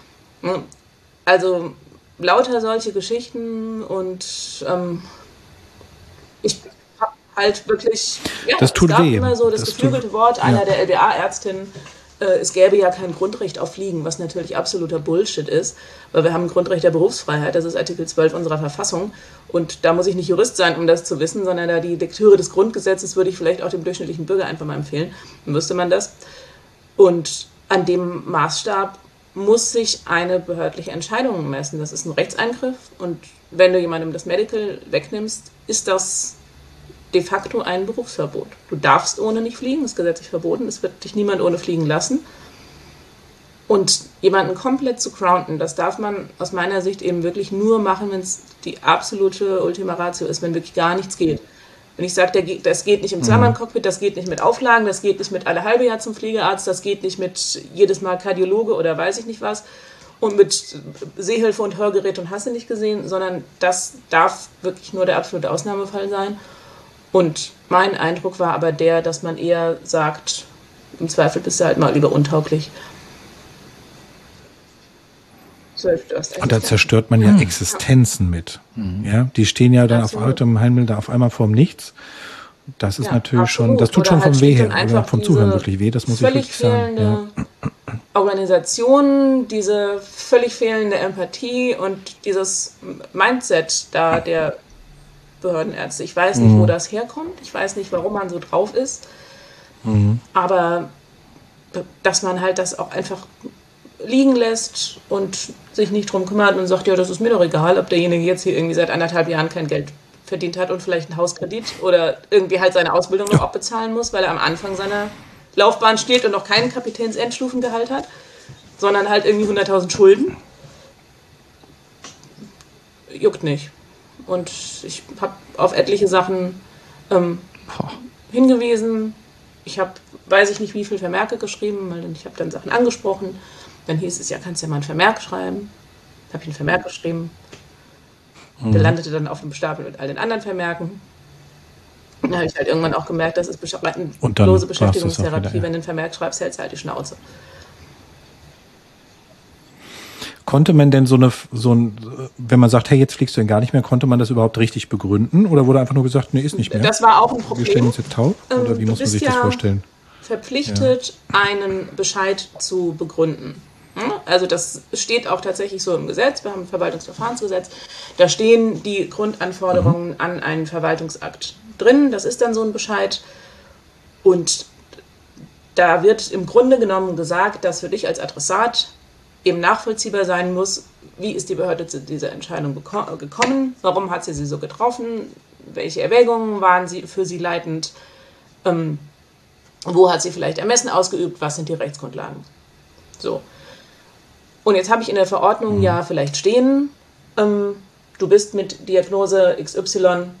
Also lauter solche Geschichten und ähm, ich habe halt wirklich, ja, Das tut es gab weh. immer so das, Das geflügelte tut- Wort einer ja. der L B A-Ärztinnen, äh, es gäbe ja kein Grundrecht auf Fliegen, was natürlich absoluter Bullshit ist, weil wir haben ein Grundrecht der Berufsfreiheit, das ist Artikel zwölf unserer Verfassung und da muss ich nicht Jurist sein, um das zu wissen, sondern da die Lektüre des Grundgesetzes würde ich vielleicht auch dem durchschnittlichen Bürger einfach mal empfehlen, dann wüsste man das. Und an dem Maßstab muss sich eine behördliche Entscheidung messen. Das ist ein Rechtseingriff und wenn du jemandem das Medical wegnimmst, ist das de facto ein Berufsverbot. Du darfst ohne nicht fliegen, das ist gesetzlich verboten, es wird dich niemand ohne fliegen lassen. Und jemanden komplett zu grounden, das darf man aus meiner Sicht eben wirklich nur machen, wenn es die absolute Ultima Ratio ist, wenn wirklich gar nichts geht. Wenn ich sage, das geht nicht im Zweimann-Cockpit, das geht nicht mit Auflagen, das geht nicht mit alle halbe Jahr zum Pflegearzt, das geht nicht mit jedes Mal Kardiologe oder weiß ich nicht was und mit Sehhilfe und Hörgerät und hast du nicht gesehen, sondern das darf wirklich nur der absolute Ausnahmefall sein. Und mein Eindruck war aber der, dass man eher sagt, im Zweifel bist du halt mal lieber untauglich. Und da zerstört man ja Existenzen mit. Ja, die stehen ja dann Absolut. auf heute im Himmel da auf einmal vorm Nichts. Das ist Ja, natürlich schon, absolut. das tut Oder schon halt vom Weh schlicht her, und oder einfach vom diese Zuhören wirklich weh, das muss ich völlig wirklich sagen. fehlende Ja. Organisation, diese völlig fehlende Empathie und dieses Mindset da der Behördenärzte. Ich weiß nicht, wo das herkommt. Ich weiß nicht, warum man so drauf ist. Aber dass man halt das auch einfach liegen lässt und sich nicht drum kümmert und sagt, ja, das ist mir doch egal, ob derjenige jetzt hier irgendwie seit anderthalb Jahren kein Geld verdient hat und vielleicht einen Hauskredit oder irgendwie halt seine Ausbildung noch auch bezahlen muss, weil er am Anfang seiner Laufbahn steht und noch keinen Kapitänsendstufengehalt hat, sondern halt irgendwie hunderttausend Schulden. Juckt nicht. Und ich habe auf etliche Sachen ähm, hingewiesen. Ich habe, weiß ich nicht, wie viele Vermerke geschrieben, weil ich habe dann Sachen angesprochen. Dann hieß es, ja, kannst du ja mal einen Vermerk schreiben. Dann habe ich einen Vermerk geschrieben. Mhm. Der landete dann auf dem Stapel mit all den anderen Vermerken. Dann habe ich halt irgendwann auch gemerkt, das ist bloße Beschäftigungstherapie. Wenn du einen Vermerk schreibst, hältst du halt die Schnauze. Konnte man denn so eine, so ein, wenn man sagt, hey, jetzt fliegst du denn gar nicht mehr, konnte man das überhaupt richtig begründen? Oder wurde einfach nur gesagt, nee, ist nicht mehr? Das war auch ein Problem. Wir stellen uns jetzt taub? Oder wie ähm, muss man sich ja das vorstellen? Verpflichtet, ja. einen Bescheid zu begründen. Also das steht auch tatsächlich so im Gesetz. Wir haben ein Verwaltungsverfahrensgesetz. Da stehen die Grundanforderungen mhm. an einen Verwaltungsakt drin. Das ist dann so ein Bescheid. Und da wird im Grunde genommen gesagt, dass für dich als Adressat eben nachvollziehbar sein muss, wie ist die Behörde zu dieser Entscheidung beko- gekommen, warum hat sie sie so getroffen, welche Erwägungen waren sie für sie leitend, ähm, wo hat sie vielleicht Ermessen ausgeübt, was sind die Rechtsgrundlagen. So. Und jetzt habe ich in der Verordnung mhm. ja vielleicht stehen, ähm, du bist mit Diagnose X Y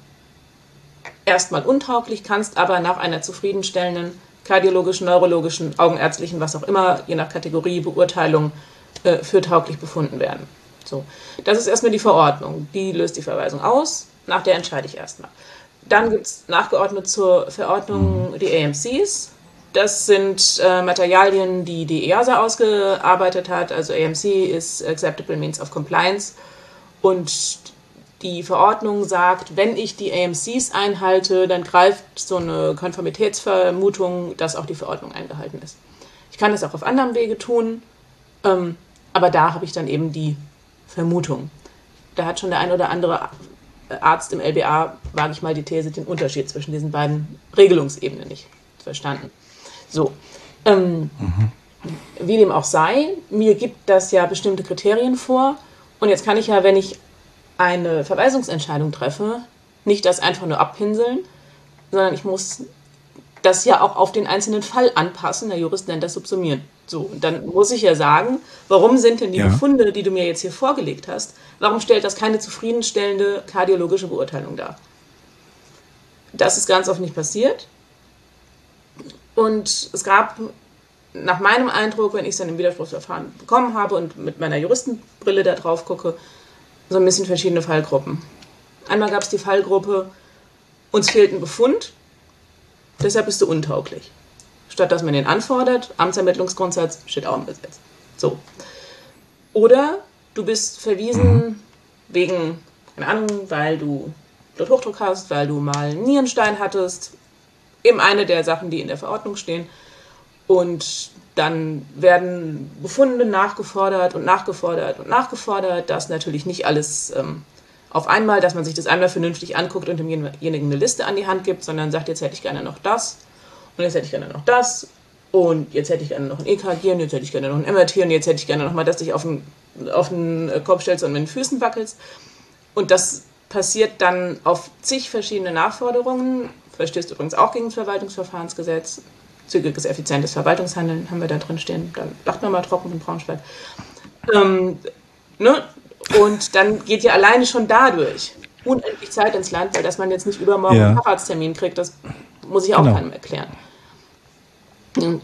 erstmal untauglich, kannst aber nach einer zufriedenstellenden kardiologischen, neurologischen, augenärztlichen, was auch immer, je nach Kategorie, Beurteilung, äh, für tauglich befunden werden. So. Das ist erstmal die Verordnung. Die löst die Verweisung aus, nach der entscheide ich erstmal. Dann gibt es nachgeordnet zur Verordnung die A M Cs. Das sind äh, Materialien, die die E A S A ausgearbeitet hat. Also A M C ist Acceptable Means of Compliance. Und die Verordnung sagt, wenn ich die A M Cs einhalte, dann greift so eine Konformitätsvermutung, dass auch die Verordnung eingehalten ist. Ich kann das auch auf anderem Wege tun, ähm, aber da habe ich dann eben die Vermutung. Da hat schon der ein oder andere Arzt im L B A, wage ich mal die These, den Unterschied zwischen diesen beiden Regelungsebenen nicht verstanden. So, ähm, mhm. wie dem auch sei, mir gibt das ja bestimmte Kriterien vor und jetzt kann ich ja, wenn ich eine Verweisungsentscheidung treffe, nicht das einfach nur abpinseln, sondern ich muss das ja auch auf den einzelnen Fall anpassen. Der Jurist nennt das subsumieren. So, und dann muss ich ja sagen, warum sind denn die ja. Befunde, die du mir jetzt hier vorgelegt hast, warum stellt das keine zufriedenstellende kardiologische Beurteilung dar? Das ist ganz oft nicht passiert. Und es gab nach meinem Eindruck, wenn ich es dann im Widerspruchsverfahren bekommen habe und mit meiner Juristenbrille da drauf gucke, so ein bisschen verschiedene Fallgruppen. Einmal gab es die Fallgruppe, uns fehlt ein Befund, deshalb bist du untauglich. Statt dass man den anfordert, Amtsermittlungsgrundsatz steht auch im Gesetz. So. Oder du bist verwiesen wegen, keine Ahnung, weil du Bluthochdruck hast, weil du mal einen Nierenstein hattest, eben eine der Sachen, die in der Verordnung stehen. Und dann werden Befunde nachgefordert und nachgefordert und nachgefordert. Das natürlich nicht alles ähm, auf einmal, dass man sich das einmal vernünftig anguckt und demjenigen eine Liste an die Hand gibt, sondern sagt, jetzt hätte ich gerne noch das und jetzt hätte ich gerne noch das und jetzt hätte ich gerne noch ein E K G und jetzt hätte ich gerne noch ein M R T und jetzt hätte ich gerne noch mal, dass du dich auf den, auf den Kopf stellst und mit den Füßen wackelst. Und das passiert dann auf zig verschiedene Nachforderungen. Verstößt übrigens auch gegen das Verwaltungsverfahrensgesetz. Zügiges, effizientes Verwaltungshandeln haben wir da drin stehen. Da lacht man mal trocken in Braunschweig. Ähm, ne? Und dann geht ja alleine schon dadurch unendlich Zeit ins Land, weil dass man jetzt nicht übermorgen ja. einen Facharzttermin kriegt, das muss ich auch genau. keinem erklären. Und,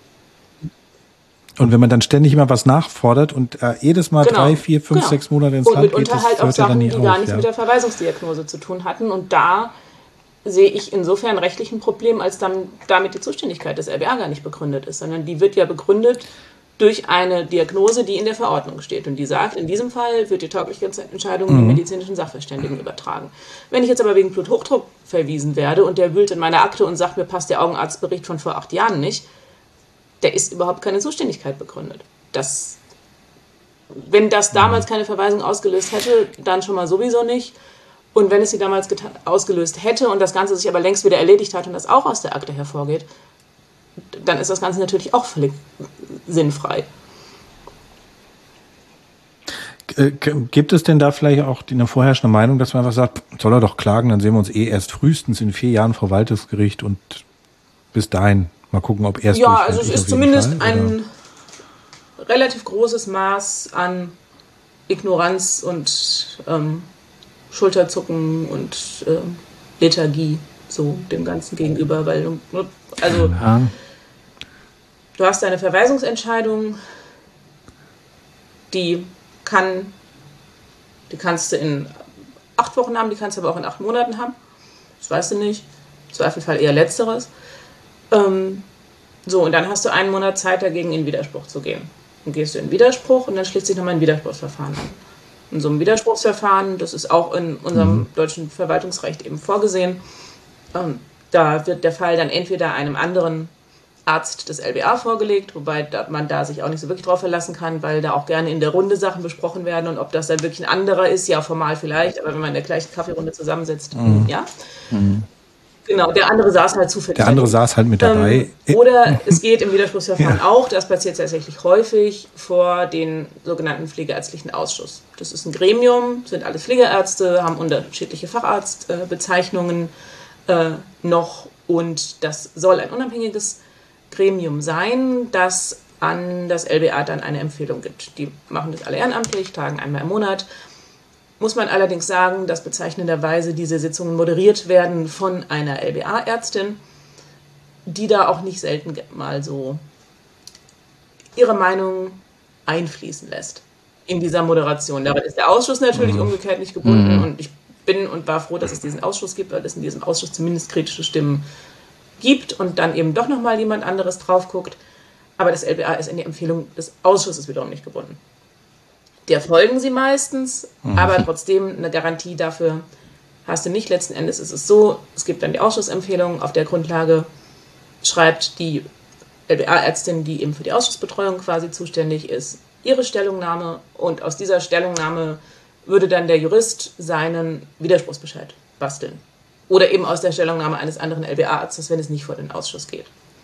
und wenn man dann ständig immer was nachfordert und äh, jedes Mal genau. drei, vier, fünf, genau. sechs Monate ins und Land geht, das halt auch Sachen, die auf, gar nichts ja. mit der Verweisungsdiagnose zu tun hatten. Und da sehe ich insofern rechtlich ein Problem, als dann damit die Zuständigkeit des L B A gar nicht begründet ist, sondern die wird ja begründet durch eine Diagnose, die in der Verordnung steht. Und die sagt, in diesem Fall wird die Tauglichkeitsentscheidung mhm. den medizinischen Sachverständigen übertragen. Wenn ich jetzt aber wegen Bluthochdruck verwiesen werde und der wühlt in meiner Akte und sagt, mir passt der Augenarztbericht von vor acht Jahren nicht, der ist überhaupt keine Zuständigkeit begründet. Das, wenn das damals keine Verweisung ausgelöst hätte, dann schon mal sowieso nicht. Und wenn es sie damals geta- ausgelöst hätte und das Ganze sich aber längst wieder erledigt hat und das auch aus der Akte hervorgeht, dann ist das Ganze natürlich auch völlig sinnfrei. Gibt es denn da vielleicht auch eine vorherrschende Meinung, dass man einfach sagt, soll er doch klagen, dann sehen wir uns eh erst frühestens in vier Jahren vor Verwaltungsgericht und bis dahin Mal gucken, ob erst Ja, also es ist zumindest Fall, ein relativ großes Maß an Ignoranz und ähm, Schulterzucken und ähm, Lethargie so dem Ganzen gegenüber, weil du, also ja. du hast eine Verweisungsentscheidung, die kann, die kannst du in acht Wochen haben, die kannst du aber auch in acht Monaten haben. Das weißt du nicht. Im Zweifelfall eher Letzteres. Ähm, so, und dann hast du einen Monat Zeit dagegen, in Widerspruch zu gehen. Dann gehst du in Widerspruch und dann schließt sich nochmal ein Widerspruchsverfahren an. In so einem Widerspruchsverfahren, das ist auch in unserem mhm. deutschen Verwaltungsrecht eben vorgesehen, ähm, da wird der Fall dann entweder einem anderen Arzt des L B A vorgelegt, wobei man da sich auch nicht so wirklich drauf verlassen kann, weil da auch gerne in der Runde Sachen besprochen werden und ob das dann wirklich ein anderer ist, ja formal vielleicht, aber wenn man in der gleichen Kaffeerunde zusammensitzt, mhm. ja. Mhm. Genau, der andere saß halt zufällig. Der andere saß halt mit dabei. Ähm, oder es geht im Widerspruchsverfahren ja. auch, das passiert tatsächlich häufig, vor den sogenannten Pflegeärztlichen Ausschuss. Das ist ein Gremium, sind alles Pflegeärzte, haben unterschiedliche Facharztbezeichnungen äh, noch und das soll ein unabhängiges Gremium sein, das an das L B A dann eine Empfehlung gibt. Die machen das alle ehrenamtlich, tagen einmal im Monat. Muss man allerdings sagen, dass bezeichnenderweise diese Sitzungen moderiert werden von einer L B A-Ärztin, die da auch nicht selten mal so ihre Meinung einfließen lässt in dieser Moderation. Daran ist der Ausschuss natürlich mhm. umgekehrt nicht gebunden mhm. und ich bin und war froh, dass es diesen Ausschuss gibt, weil es in diesem Ausschuss zumindest kritische Stimmen gibt und dann eben doch nochmal jemand anderes drauf guckt. Aber das L B A ist in die Empfehlung des Ausschusses wiederum nicht gebunden. Der folgen sie meistens, mhm. aber trotzdem eine Garantie dafür hast du nicht. Letzten Endes ist es so, es gibt dann die Ausschussempfehlung, auf der Grundlage schreibt die L B A-Ärztin, die eben für die Ausschussbetreuung quasi zuständig ist, ihre Stellungnahme und aus dieser Stellungnahme würde dann der Jurist seinen Widerspruchsbescheid basteln. Oder eben aus der Stellungnahme eines anderen L B A-Arztes, wenn es nicht vor den Ausschuss geht.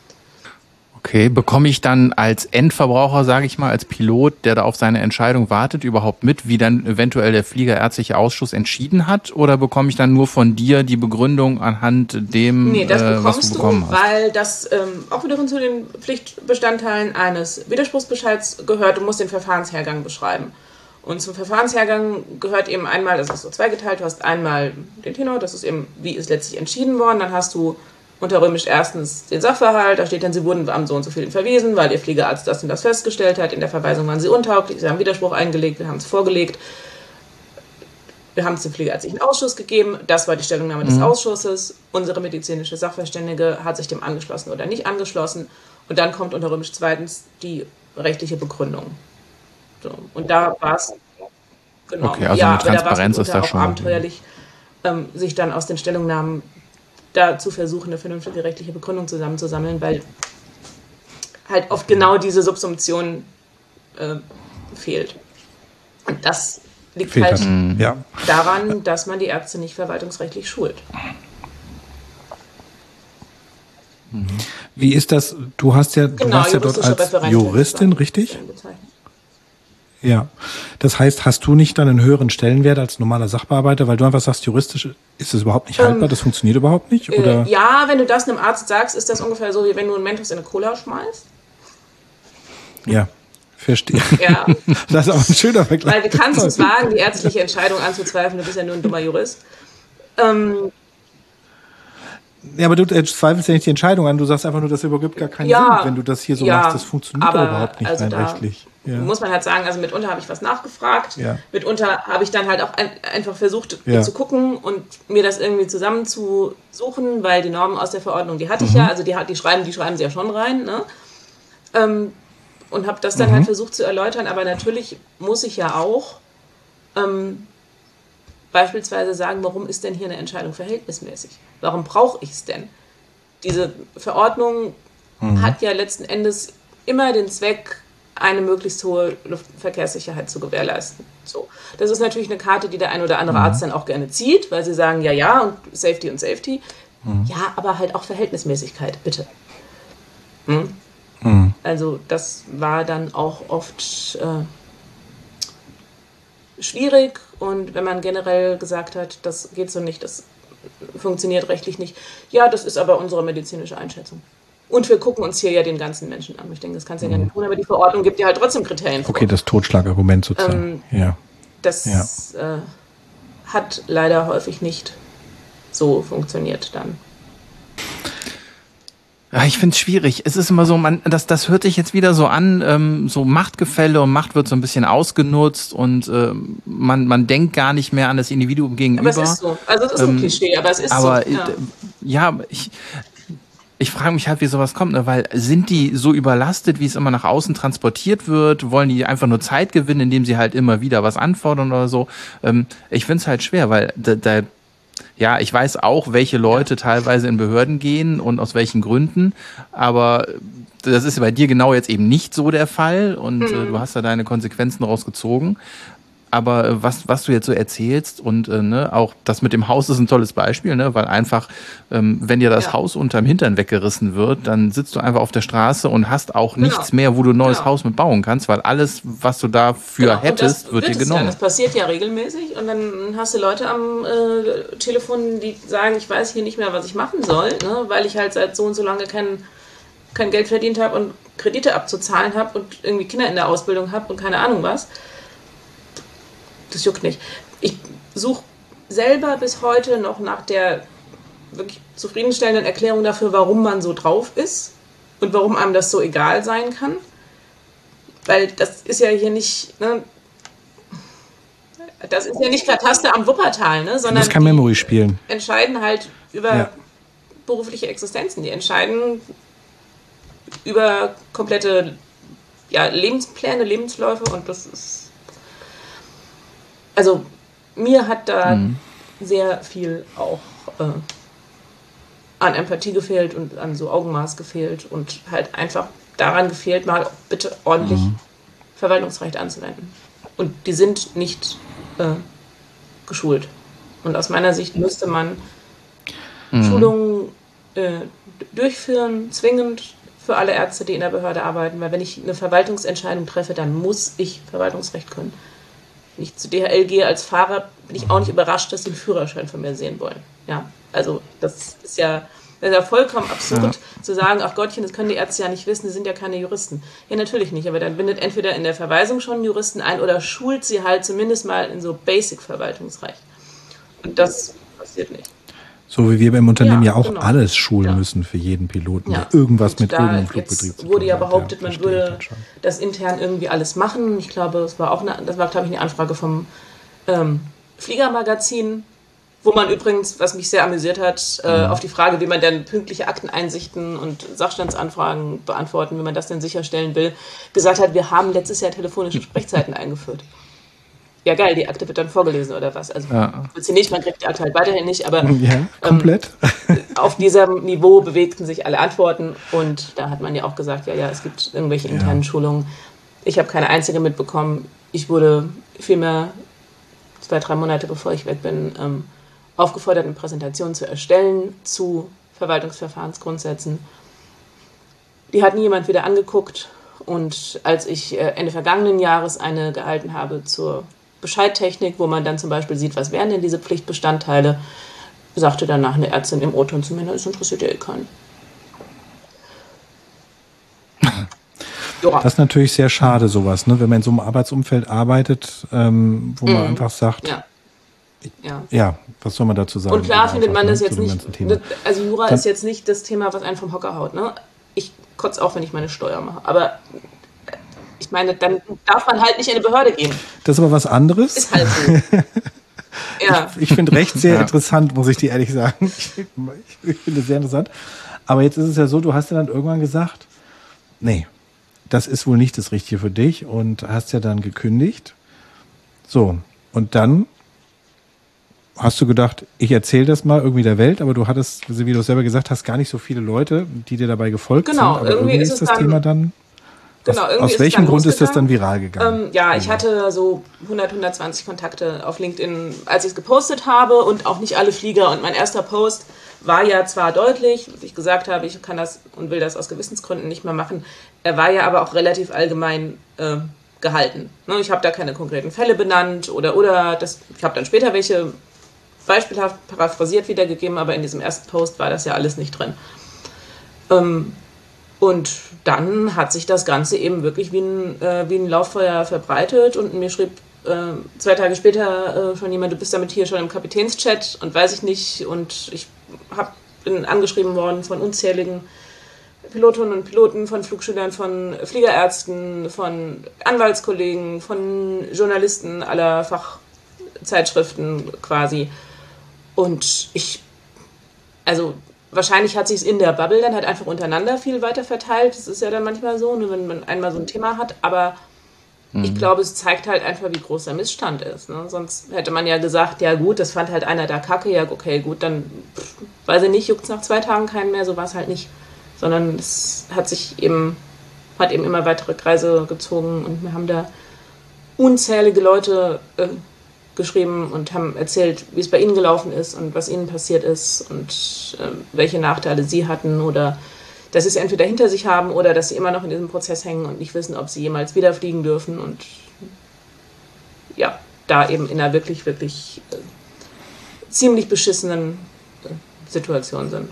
Okay, bekomme ich dann als Endverbraucher, sage ich mal, als Pilot, der da auf seine Entscheidung wartet, überhaupt mit, wie dann eventuell der Fliegerärztliche Ausschuss entschieden hat? Oder bekomme ich dann nur von dir die Begründung anhand dem, nee, das äh, was du bekommen du, hast? Weil das ähm, auch wiederum zu den Pflichtbestandteilen eines Widerspruchsbescheids gehört. Du musst den Verfahrenshergang beschreiben. Und zum Verfahrenshergang gehört eben einmal, das ist so zweigeteilt, du hast einmal den Tenor, das ist eben, wie ist letztlich entschieden worden, dann hast du unter römisch erstens den Sachverhalt, da steht dann, sie wurden am so und so vielen verwiesen, weil ihr Pflegearzt das und das festgestellt hat, in der Verweisung waren sie untauglich, sie haben Widerspruch eingelegt, wir haben es vorgelegt, wir haben es dem Pflegeärztlichen Ausschuss gegeben, das war die Stellungnahme mhm. des Ausschusses, unsere medizinische Sachverständige hat sich dem angeschlossen oder nicht angeschlossen und dann kommt unter römisch zweitens die rechtliche Begründung. So, und da war es, genau, okay, also ja, eine Transparenz ist da auch schon abenteuerlich, ähm, sich dann aus den Stellungnahmen da zu versuchen, eine vernünftige rechtliche Begründung zusammenzusammeln, weil halt oft genau diese Subsumption äh, fehlt. Und das liegt fehlt halt das. Ja. daran, dass man die Ärzte nicht verwaltungsrechtlich schult. Wie ist das? Du hast ja, du genau, warst ja dort als Juristin, richtig? Ja. Das heißt, hast du nicht dann einen höheren Stellenwert als normaler Sachbearbeiter, weil du einfach sagst, juristisch ist das überhaupt nicht haltbar, ähm, das funktioniert überhaupt nicht? Oder? Äh, ja, wenn du das einem Arzt sagst, ist das ungefähr so, wie wenn du einen Mentos in eine Cola schmeißt. Ja, verstehe. Ja. Das ist aber ein schöner Vergleich. Weil du kannst es wagen, die ärztliche Entscheidung anzuzweifeln, du bist ja nur ein dummer Jurist. Ähm, Ja, aber du zweifelst ja nicht die Entscheidung an, du sagst einfach nur, das übergibt gar keinen ja, Sinn, wenn du das hier so ja, machst. Das funktioniert aber überhaupt nicht also rein da rechtlich. Ja. Muss man halt sagen, also mitunter habe ich was nachgefragt, ja. mitunter habe ich dann halt auch ein, einfach versucht ja. zu gucken und mir das irgendwie zusammenzusuchen, weil die Normen aus der Verordnung, die hatte ich mhm. ja, also die, die, schreiben, die schreiben sie ja schon rein, ne? Ähm, und habe das dann mhm. halt versucht zu erläutern, aber natürlich muss ich ja auch ähm, beispielsweise sagen, warum ist denn hier eine Entscheidung verhältnismäßig? Warum brauche ich es denn? Diese Verordnung mhm. hat ja letzten Endes immer den Zweck, eine möglichst hohe Luftverkehrssicherheit zu gewährleisten. So. Das ist natürlich eine Karte, die der ein oder andere mhm. Arzt dann auch gerne zieht, weil sie sagen, ja, ja, und Safety und Safety. Mhm. Ja, aber halt auch Verhältnismäßigkeit, bitte. Hm? Mhm. Also das war dann auch oft äh, schwierig und wenn man generell gesagt hat, das geht so nicht, das funktioniert rechtlich nicht. Ja, das ist aber unsere medizinische Einschätzung. Und wir gucken uns hier ja den ganzen Menschen an. Ich denke, das kannst du ja gar nicht tun, aber die Verordnung gibt ja halt trotzdem Kriterien vor. Okay, das Totschlagargument sozusagen. Ähm, ja. Das ja. Äh, hat leider häufig nicht so funktioniert dann. Ja, ich finde es schwierig. Es ist immer so, man, das, das hört sich jetzt wieder so an, ähm, so Machtgefälle und Macht wird so ein bisschen ausgenutzt und ähm, man, man denkt gar nicht mehr an das Individuum gegenüber. Aber es ist so. Also es ist ähm, ein Klischee, aber es ist aber, so. Ja, äh, ja ich, ich frage mich halt, wie sowas kommt, ne? Weil sind die so überlastet, wie es immer nach außen transportiert wird? Wollen die einfach nur Zeit gewinnen, indem sie halt immer wieder was anfordern oder so? Ähm, ich finde es halt schwer, weil da, da ja, ich weiß auch, welche Leute teilweise in Behörden gehen und aus welchen Gründen, aber das ist bei dir genau jetzt eben nicht so der Fall und mhm. äh, du hast da deine Konsequenzen rausgezogen. Aber äh, was, was du jetzt so erzählst und äh, ne, auch das mit dem Haus ist ein tolles Beispiel, ne, weil einfach, ähm, wenn dir das ja. Haus unterm Hintern weggerissen wird, dann sitzt du einfach auf der Straße und hast auch genau. nichts mehr, wo du ein neues genau. Haus mit bauen kannst, weil alles, was du dafür genau. hättest, wird dir genommen. Ja, das passiert ja regelmäßig und dann hast du Leute am äh, Telefon, die sagen, ich weiß hier nicht mehr, was ich machen soll, ne, weil ich halt seit so und so lange kein, kein Geld verdient habe und Kredite abzuzahlen habe und irgendwie Kinder in der Ausbildung habe und keine Ahnung was. Das juckt nicht. Ich suche selber bis heute noch nach der wirklich zufriedenstellenden Erklärung dafür, warum man so drauf ist und warum einem das so egal sein kann. Weil das ist ja hier nicht, ne, das ist ja nicht Kataster am Wuppertal, ne, sondern das kann Memory spielen. Entscheiden halt über ja. berufliche Existenzen. Die entscheiden über komplette ja, Lebenspläne, Lebensläufe und das ist also mir hat da mhm. sehr viel auch äh, an Empathie gefehlt und an so Augenmaß gefehlt und halt einfach daran gefehlt, mal bitte ordentlich mhm. Verwaltungsrecht anzuwenden. Und die sind nicht äh, geschult. Und aus meiner Sicht müsste man mhm. Schulungen äh, durchführen, zwingend für alle Ärzte, die in der Behörde arbeiten, weil wenn ich eine Verwaltungsentscheidung treffe, dann muss ich Verwaltungsrecht können. Wenn ich zu D H L gehe als Fahrer, bin ich auch nicht überrascht, dass sie einen Führerschein von mir sehen wollen. Ja, also das ist ja, das ist ja vollkommen absurd ja. zu sagen, ach Gottchen, das können die Ärzte ja nicht wissen, die sind ja keine Juristen. Ja, natürlich nicht, aber dann bindet entweder in der Verweisung schon Juristen ein oder schult sie halt zumindest mal in so Basic-Verwaltungsrecht. Und das passiert nicht. So wie wir beim Unternehmen ja, ja auch genau. alles schulen ja. müssen für jeden Piloten, ja. der irgendwas und mit da irgendeinem Flugbetrieb zu tun hat. Wurde ja behauptet, ja, man würde das intern irgendwie alles machen. Ich glaube, das war auch eine, das war, glaube ich, eine Anfrage vom ähm, Fliegermagazin, wo man übrigens, was mich sehr amüsiert hat, äh, mhm. auf die Frage, wie man denn pünktliche Akteneinsichten und Sachstandsanfragen beantworten, wie man das denn sicherstellen will, gesagt hat, wir haben letztes Jahr telefonische Sprechzeiten eingeführt. Ja geil, die Akte wird dann vorgelesen oder was. Also ja. wird sie nicht, man kriegt die Akte halt weiterhin nicht, aber ja, komplett. Ähm, auf diesem Niveau bewegten sich alle Antworten und da hat man ja auch gesagt, ja, ja, es gibt irgendwelche internen ja. Schulungen. Ich habe keine einzige mitbekommen. Ich wurde vielmehr zwei, drei Monate bevor ich weg bin, ähm, aufgefordert, eine Präsentation zu erstellen zu Verwaltungsverfahrensgrundsätzen. Die hat nie jemand wieder angeguckt und als ich äh, Ende vergangenen Jahres eine gehalten habe zur Bescheidtechnik, wo man dann zum Beispiel sieht, was wären denn diese Pflichtbestandteile, sagte danach eine Ärztin im O-Ton zu mir, das interessiert ja eh keinen. Das ist natürlich sehr schade, sowas, ne? Wenn man in so einem Arbeitsumfeld arbeitet, ähm, wo man mm. einfach sagt, ja. Ja. ja, was soll man dazu sagen? Und klar findet man das jetzt nicht, also Jura ist jetzt nicht das Thema, was einen vom Hocker haut, ne? Ich kotze auch, wenn ich meine Steuer mache, aber ich meine, dann darf man halt nicht in eine Behörde gehen. Das ist aber was anderes. Ist halt so. ja. Ich, ich finde Recht sehr ja. interessant, muss ich dir ehrlich sagen. Ich, ich, ich finde es sehr interessant. Aber jetzt ist es ja so, du hast ja dann irgendwann gesagt, nee, das ist wohl nicht das Richtige für dich und hast ja dann gekündigt. So, und dann hast du gedacht, ich erzähle das mal irgendwie der Welt, aber du hattest, wie du selber gesagt hast, gar nicht so viele Leute, die dir dabei gefolgt genau, sind. Aber irgendwie, irgendwie ist das dann, Thema dann... Genau, aus, aus welchem Grund ist das dann viral gegangen? Ähm, ja, ich hatte so hundert, hundertzwanzig Kontakte auf LinkedIn, als ich es gepostet habe und auch nicht alle Flieger. Und mein erster Post war ja zwar deutlich, dass ich gesagt habe, ich kann das und will das aus Gewissensgründen nicht mehr machen. Er war ja aber auch relativ allgemein äh, gehalten. Ne, ich habe da keine konkreten Fälle benannt oder, oder das, ich habe dann später welche beispielhaft paraphrasiert wiedergegeben, aber in diesem ersten Post war das ja alles nicht drin. Ähm, Und dann hat sich das Ganze eben wirklich wie ein, äh, wie ein Lauffeuer verbreitet und mir schrieb äh, zwei Tage später äh, schon jemand, du bist damit hier schon im Kapitänschat und weiß ich nicht. Und ich hab, bin angeschrieben worden von unzähligen Pilotinnen und Piloten, von Flugschülern, von Fliegerärzten, von Anwaltskollegen, von Journalisten aller Fachzeitschriften quasi. Und ich, also wahrscheinlich hat sich es in der Bubble dann halt einfach untereinander viel weiter verteilt. Das ist ja dann manchmal so, ne, wenn man einmal so ein Thema hat. Aber mhm. ich glaube, es zeigt halt einfach, wie groß der Missstand ist. Ne? Sonst hätte man ja gesagt, ja gut, das fand halt einer da kacke. Ja, okay, gut, dann, pff, weiß ich nicht, juckt es nach zwei Tagen keinen mehr. So war es halt nicht. Sondern es hat sich eben, hat eben immer weitere Kreise gezogen. Und wir haben da unzählige Leute äh, geschrieben und haben erzählt, wie es bei ihnen gelaufen ist und was ihnen passiert ist und äh, welche Nachteile sie hatten oder dass sie es entweder hinter sich haben oder dass sie immer noch in diesem Prozess hängen und nicht wissen, ob sie jemals wieder fliegen dürfen und ja, da eben in einer wirklich, wirklich äh, ziemlich beschissenen äh, Situation sind.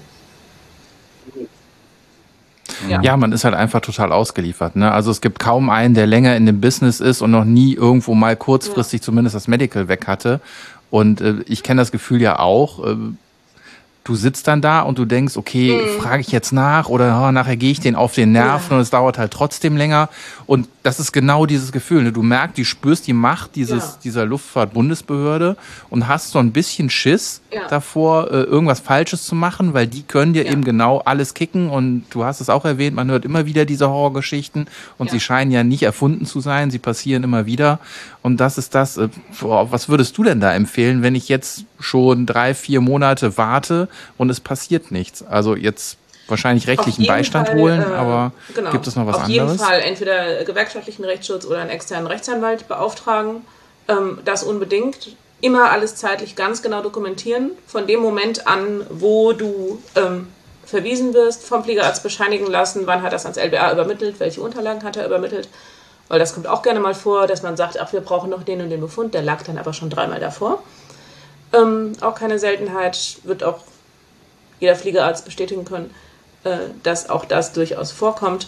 Ja. ja, man ist halt einfach total ausgeliefert. Ne? Also es gibt kaum einen, der länger in dem Business ist und noch nie irgendwo mal kurzfristig ja. zumindest das Medical weg hatte. Und äh, ich kenne das Gefühl ja auch. Äh, du sitzt dann da und du denkst, okay, mhm. frage ich jetzt nach oder oh, nachher gehe ich den auf den Nerven ja. und es dauert halt trotzdem länger. Und das ist genau dieses Gefühl. Ne? Du merkst, du spürst die Macht dieses, ja. dieser Luftfahrtbundesbehörde und hast so ein bisschen Schiss ja. davor, äh, irgendwas Falsches zu machen, weil die können dir ja. eben genau alles kicken. Und du hast es auch erwähnt, man hört immer wieder diese Horrorgeschichten und ja. sie scheinen ja nicht erfunden zu sein, sie passieren immer wieder. Und das ist das, äh, was würdest du denn da empfehlen, wenn ich jetzt schon drei, vier Monate warte und es passiert nichts? Also jetzt wahrscheinlich rechtlichen Beistand Fall, holen, äh, aber genau. gibt es noch was Auf anderes? Auf jeden Fall entweder gewerkschaftlichen Rechtsschutz oder einen externen Rechtsanwalt beauftragen. Ähm, das unbedingt. Immer alles zeitlich ganz genau dokumentieren. Von dem Moment an, wo du ähm, verwiesen wirst, vom Fliegerarzt bescheinigen lassen, wann hat er es ans L B A übermittelt, welche Unterlagen hat er übermittelt. Weil das kommt auch gerne mal vor, dass man sagt, ach, wir brauchen noch den und den Befund, der lag dann aber schon dreimal davor. Ähm, auch keine Seltenheit, wird auch jeder Fliegerarzt bestätigen können, äh, dass auch das durchaus vorkommt.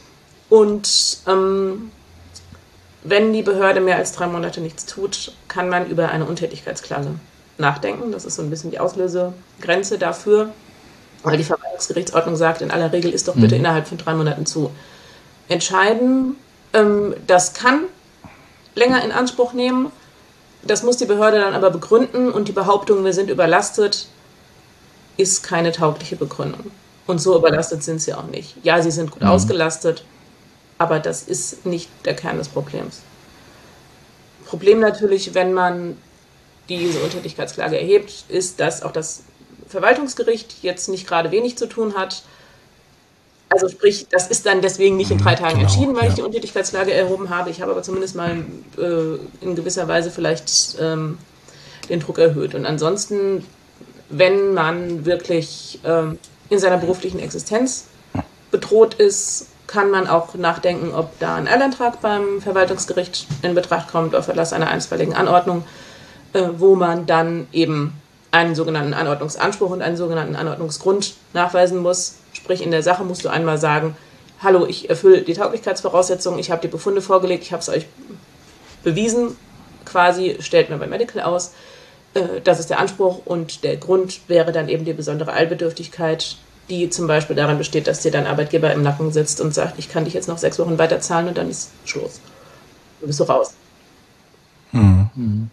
Und ähm, wenn die Behörde mehr als drei Monate nichts tut, kann man über eine Untätigkeitsklage nachdenken. Das ist so ein bisschen die Auslösegrenze dafür, weil die Verwaltungsgerichtsordnung sagt, in aller Regel ist doch bitte mhm. innerhalb von drei Monaten zu entscheiden. Ähm, das kann länger in Anspruch nehmen. Das muss die Behörde dann aber begründen und die Behauptung, wir sind überlastet, ist keine taugliche Begründung. Und so überlastet sind sie auch nicht. Ja, sie sind gut mhm. ausgelastet, aber das ist nicht der Kern des Problems. Problem natürlich, wenn man diese Untätigkeitsklage erhebt, ist, dass auch das Verwaltungsgericht jetzt nicht gerade wenig zu tun hat. Also sprich, das ist dann deswegen nicht in drei Tagen genau, entschieden, weil ja. ich die Untätigkeitsklage erhoben habe. Ich habe aber zumindest mal äh, in gewisser Weise vielleicht ähm, den Druck erhöht. Und ansonsten, wenn man wirklich ähm, in seiner beruflichen Existenz bedroht ist, kann man auch nachdenken, ob da ein Eilantrag beim Verwaltungsgericht in Betracht kommt auf Erlass einer einstweiligen Anordnung, äh, wo man dann eben einen sogenannten Anordnungsanspruch und einen sogenannten Anordnungsgrund nachweisen muss. Sprich, in der Sache musst du einmal sagen, hallo, ich erfülle die Tauglichkeitsvoraussetzungen, ich habe die Befunde vorgelegt, ich habe es euch bewiesen, quasi, stellt mir bei Medical aus. Äh, das ist der Anspruch und der Grund wäre dann eben die besondere Eilbedürftigkeit, die zum Beispiel darin besteht, dass dir dein Arbeitgeber im Nacken sitzt und sagt, ich kann dich jetzt noch sechs Wochen weiterzahlen und dann ist Schluss. Du bist so raus. Mhm.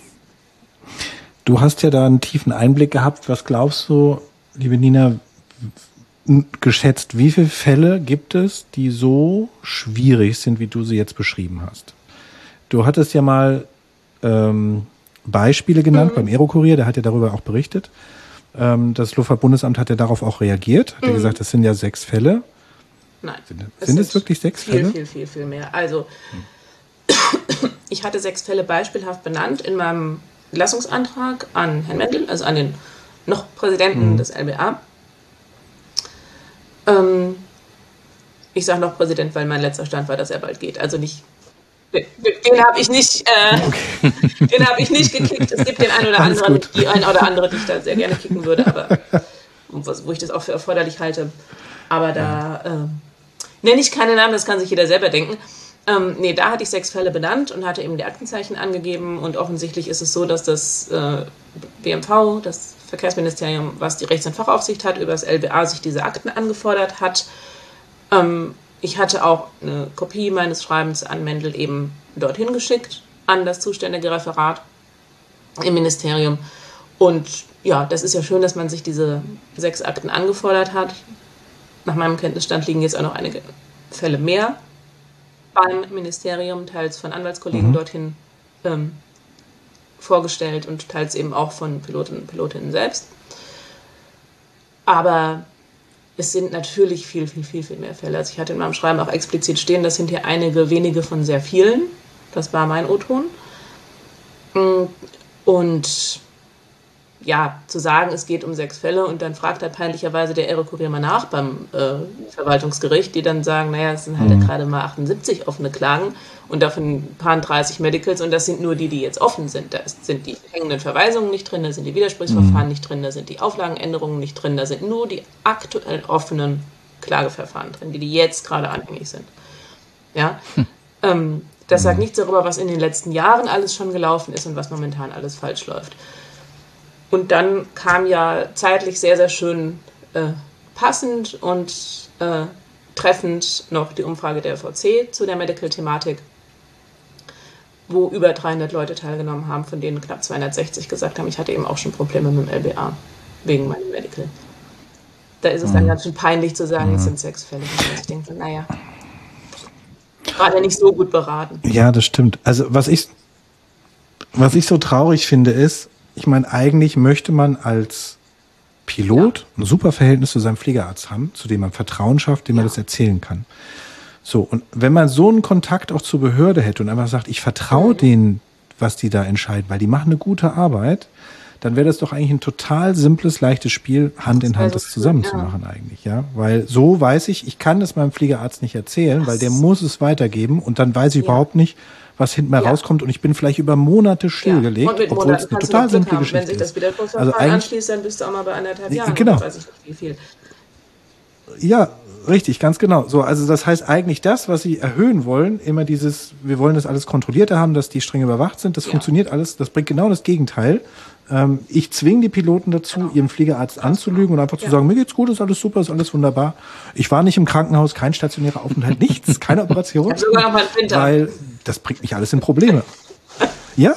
Du hast ja da einen tiefen Einblick gehabt. Was glaubst du, liebe Nina, geschätzt, wie viele Fälle gibt es, die so schwierig sind, wie du sie jetzt beschrieben hast? Du hattest ja mal ähm, Beispiele genannt mhm. beim Aerokurier, der hat ja darüber auch berichtet. Das Luftfahrtbundesamt hat ja darauf auch reagiert. Hat ja mhm. gesagt, das sind ja sechs Fälle. Nein. Sind es, sind es wirklich sechs viel, Fälle? Viel, viel, viel mehr. Also, hm. ich hatte sechs Fälle beispielhaft benannt in meinem Entlassungsantrag an Herrn Mendel, also an den noch Präsidenten mhm. des L B A. Ähm, ich sage noch Präsident, weil mein letzter Stand war, dass er bald geht. Also nicht... Den, den habe ich nicht, äh, okay. den habe ich nicht gekickt. Es gibt den einen oder anderen, die ein oder andere, die ich da sehr gerne kicken würde, aber wo ich das auch für erforderlich halte. Aber da, äh, nenne ich keine Namen, das kann sich jeder selber denken. Ähm, nee, da hatte ich sechs Fälle benannt und hatte eben die Aktenzeichen angegeben. Und offensichtlich ist es so, dass das äh, B M V, das Verkehrsministerium, was die Rechts- und Fachaufsicht hat, über das L B A sich diese Akten angefordert hat. Ähm, ich hatte auch eine Kopie meines Schreibens an Mendel eben dorthin geschickt, an das zuständige Referat im Ministerium. Und ja, das ist ja schön, dass man sich diese sechs Akten angefordert hat. Nach meinem Kenntnisstand liegen jetzt auch noch einige Fälle mehr beim Ministerium, teils von Anwaltskollegen mhm. dorthin ähm, vorgestellt und teils eben auch von Pilotinnen und Pilotinnen selbst. Aber es sind natürlich viel, viel, viel, viel mehr Fälle. Also ich hatte in meinem Schreiben auch explizit stehen, das sind hier einige wenige von sehr vielen. Das war mein O-Ton. Und ja, zu sagen, es geht um sechs Fälle und dann fragt halt peinlicherweise der Aero-Kurier mal nach beim äh, Verwaltungsgericht, die dann sagen, naja, es sind halt mhm. gerade mal achtundsiebzig offene Klagen und davon ein paar dreißig Medicals und das sind nur die, die jetzt offen sind. Da sind die hängenden Verweisungen nicht drin, da sind die Widerspruchsverfahren mhm. nicht drin, da sind die Auflagenänderungen nicht drin, da sind nur die aktuell offenen Klageverfahren drin, die, die jetzt gerade anhängig sind. Ja, hm. ähm, das sagt nichts darüber, was in den letzten Jahren alles schon gelaufen ist und was momentan alles falsch läuft. Und dann kam ja zeitlich sehr, sehr schön äh, passend und äh, treffend noch die Umfrage der V C zu der Medical-Thematik, wo über dreihundert Leute teilgenommen haben, von denen knapp zweihundertsechzig gesagt haben, ich hatte eben auch schon Probleme mit dem L B A wegen meinem Medical. Da ist es dann ganz schön peinlich zu sagen, es sind sechs Fälle. Und ich denke, naja, war ja nicht so gut beraten. Ja, das stimmt. Also was ich, was ich so traurig finde ist, ich meine, eigentlich möchte man als Pilot ja. ein super Verhältnis zu seinem Fliegerarzt haben, zu dem man Vertrauen schafft, dem ja. man das erzählen kann. So, und wenn man so einen Kontakt auch zur Behörde hätte und einfach sagt, ich vertraue mhm. denen, was die da entscheiden, weil die machen eine gute Arbeit, dann wäre das doch eigentlich ein total simples, leichtes Spiel, Hand in Hand das zusammen ja. zu machen eigentlich, ja. Weil so weiß ich, ich kann das meinem Fliegerarzt nicht erzählen, das weil der muss es weitergeben und dann weiß ich ja. überhaupt nicht, was hinten mal ja. rauskommt und ich bin vielleicht über Monate stillgelegt, ja. obwohl es eine total simple Geschichte ist. Wenn sich das Widerspruchsverfahren also anschließt, dann bist du auch mal bei anderthalb Jahren. Genau. Oder weiß ich nicht, wie viel. Ja, richtig, ganz genau. So, also das heißt eigentlich das, was sie erhöhen wollen, immer dieses, wir wollen das alles kontrollierter haben, dass die streng überwacht sind, das ja. funktioniert alles, das bringt genau das Gegenteil. Ähm, ich zwinge die Piloten dazu, genau. ihren Fliegerarzt anzulügen und einfach ja. zu sagen, mir geht's gut, ist alles super, ist alles wunderbar. Ich war nicht im Krankenhaus, kein stationärer Aufenthalt, nichts, keine Operation. Ich sogar noch mal einen Winter. Weil das bringt mich alles in Probleme. Ja.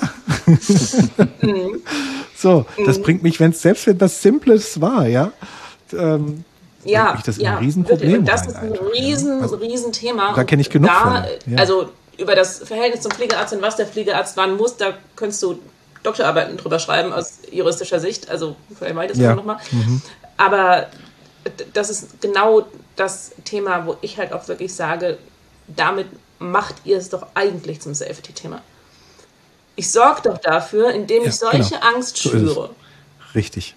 So, das bringt mich, wenn es selbst wenn das Simples war, ja, ähm, ja, ich das ja, ein Riesenproblem. Und das ist ein riesen, ja. also, Riesenthema. Da kenne ich genug da, ja. Also über das Verhältnis zum Pflegearzt und was der Pflegearzt wann muss, da könntest du Doktorarbeiten drüber schreiben aus juristischer Sicht. Also vielleicht mache ich das ja. nochmal. Mhm. Aber das ist genau das Thema, wo ich halt auch wirklich sage, damit macht ihr es doch eigentlich zum Safety-Thema. Ich sorge doch dafür, indem ja, ich solche genau. Angst schüre. So richtig.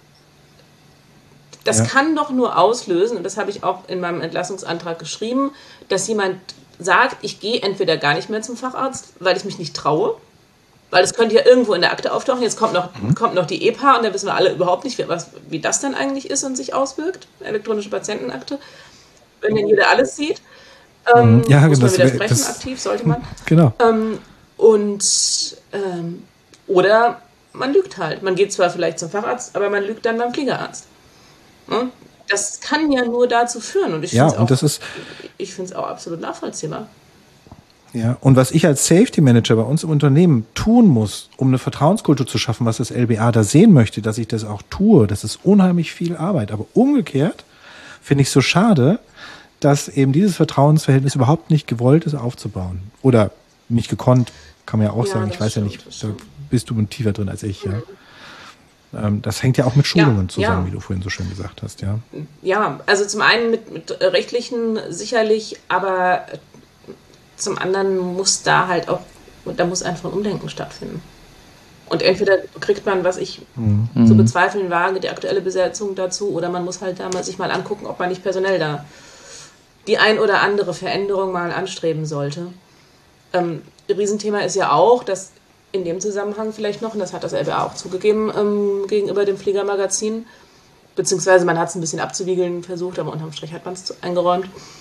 Das ja. kann doch nur auslösen, und das habe ich auch in meinem Entlassungsantrag geschrieben, dass jemand sagt, ich gehe entweder gar nicht mehr zum Facharzt, weil ich mich nicht traue, weil es könnte ja irgendwo in der Akte auftauchen, jetzt kommt noch, mhm. kommt noch die E P A und da wissen wir alle überhaupt nicht, wie, was, wie das dann eigentlich ist und sich auswirkt, elektronische Patientenakte, wenn denn jeder alles sieht. Ähm, ja, muss man das, widersprechen, das, aktiv sollte man. Genau. Ähm, und ähm, oder man lügt halt. Man geht zwar vielleicht zum Facharzt, aber man lügt dann beim Fliegerarzt. Hm? Das kann ja nur dazu führen. Und ich ja, finde es auch, auch absolut nachvollziehbar. Ja, und was ich als Safety Manager bei uns im Unternehmen tun muss, um eine Vertrauenskultur zu schaffen, was das L B A da sehen möchte, dass ich das auch tue, das ist unheimlich viel Arbeit. Aber umgekehrt finde ich es so schade, dass eben dieses Vertrauensverhältnis überhaupt nicht gewollt ist aufzubauen. Oder nicht gekonnt, kann man ja auch ja, sagen. Ich weiß stimmt, ja nicht, da bist du tiefer drin als ich. Ja. Ähm, das hängt ja auch mit Schulungen ja, zusammen, ja. wie du vorhin so schön gesagt hast. Ja, ja, also zum einen mit, mit rechtlichen sicherlich, aber zum anderen muss da halt auch, da muss einfach ein Umdenken stattfinden. Und entweder kriegt man, was ich mhm. zu bezweifeln wage, die aktuelle Besetzung dazu, oder man muss halt da mal sich mal angucken, ob man nicht personell da die ein oder andere Veränderung mal anstreben sollte. Ähm, Riesenthema ist ja auch, dass in dem Zusammenhang vielleicht noch, und das hat das L B A auch zugegeben, ähm, gegenüber dem Fliegermagazin, beziehungsweise man hat es ein bisschen abzuwiegeln versucht, aber unterm Strich hat man es eingeräumt,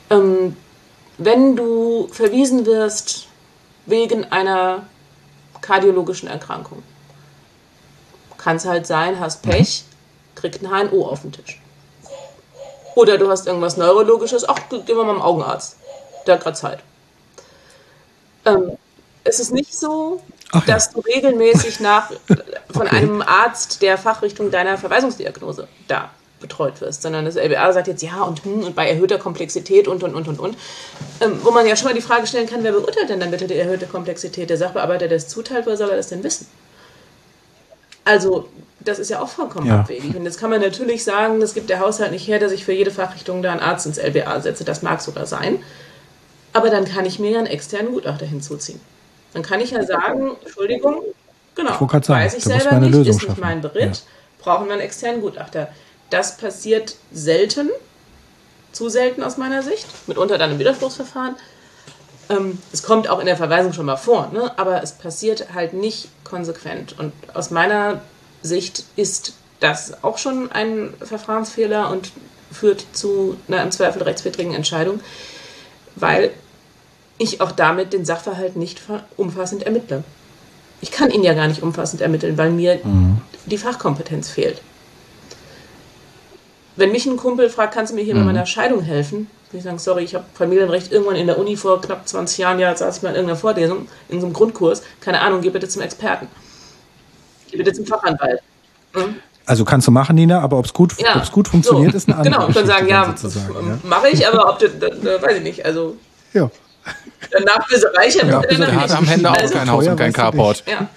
Ähm, wenn du verwiesen wirst wegen einer kardiologischen Erkrankung, kann es halt sein, hast Pech, kriegt ein H N O auf den Tisch. Oder du hast irgendwas Neurologisches, ach, gehen wir mal zum Augenarzt, der hat gerade Zeit. Ähm, es ist nicht so, ach, dass ja. du regelmäßig nach, von okay. einem Arzt der Fachrichtung deiner Verweisungsdiagnose da betreut wirst, sondern das L B A sagt jetzt ja und, hm, und bei erhöhter Komplexität und, und, und, und, und. Ähm, wo man ja schon mal die Frage stellen kann, wer beurteilt denn dann bitte die erhöhte Komplexität? Der Sachbearbeiter, der es zuteilt, woher soll er das denn wissen? Also, das ist ja auch vollkommen ja. abwegig. Und jetzt kann man natürlich sagen, das gibt der Haushalt nicht her, dass ich für jede Fachrichtung da einen Arzt ins L B A setze. Das mag sogar sein. Aber dann kann ich mir ja einen externen Gutachter hinzuziehen. Dann kann ich ja sagen, Entschuldigung, genau, ich sagen, weiß ich selber nicht, Lösung ist nicht schaffen. Mein Beritt, ja. brauchen wir einen externen Gutachter. Das passiert selten, zu selten aus meiner Sicht, mitunter dann im Widerspruchsverfahren. Ähm, es kommt auch in der Verweisung schon mal vor, ne? Aber es passiert halt nicht konsequent. Und aus meiner Sicht ist das auch schon ein Verfahrensfehler und führt zu einer im Zweifel rechtswidrigen Entscheidung, weil ich auch damit den Sachverhalt nicht umfassend ermittle. Ich kann ihn ja gar nicht umfassend ermitteln, weil mir mhm. die Fachkompetenz fehlt. Wenn mich ein Kumpel fragt, kannst du mir hier mhm. bei meiner Scheidung helfen? Ich sage, sorry, ich habe Familienrecht irgendwann in der Uni vor knapp zwanzig Jahren, ja, saß ich mal in irgendeiner Vorlesung, in so einem Grundkurs, keine Ahnung, geh bitte zum Experten. Geh bitte zum Fachanwalt. Hm? Also kannst du machen, Nina, aber ob es gut, ja. ob's gut funktioniert, so. ist eine andere Genau, ich kann sagen, ja, ja. mache ich, aber ob das, das, das, weiß ich nicht, also... Ja. Danach bist du reicher. Ja, der hat am Ende auch also, kein Haus und kein Carport. Ja.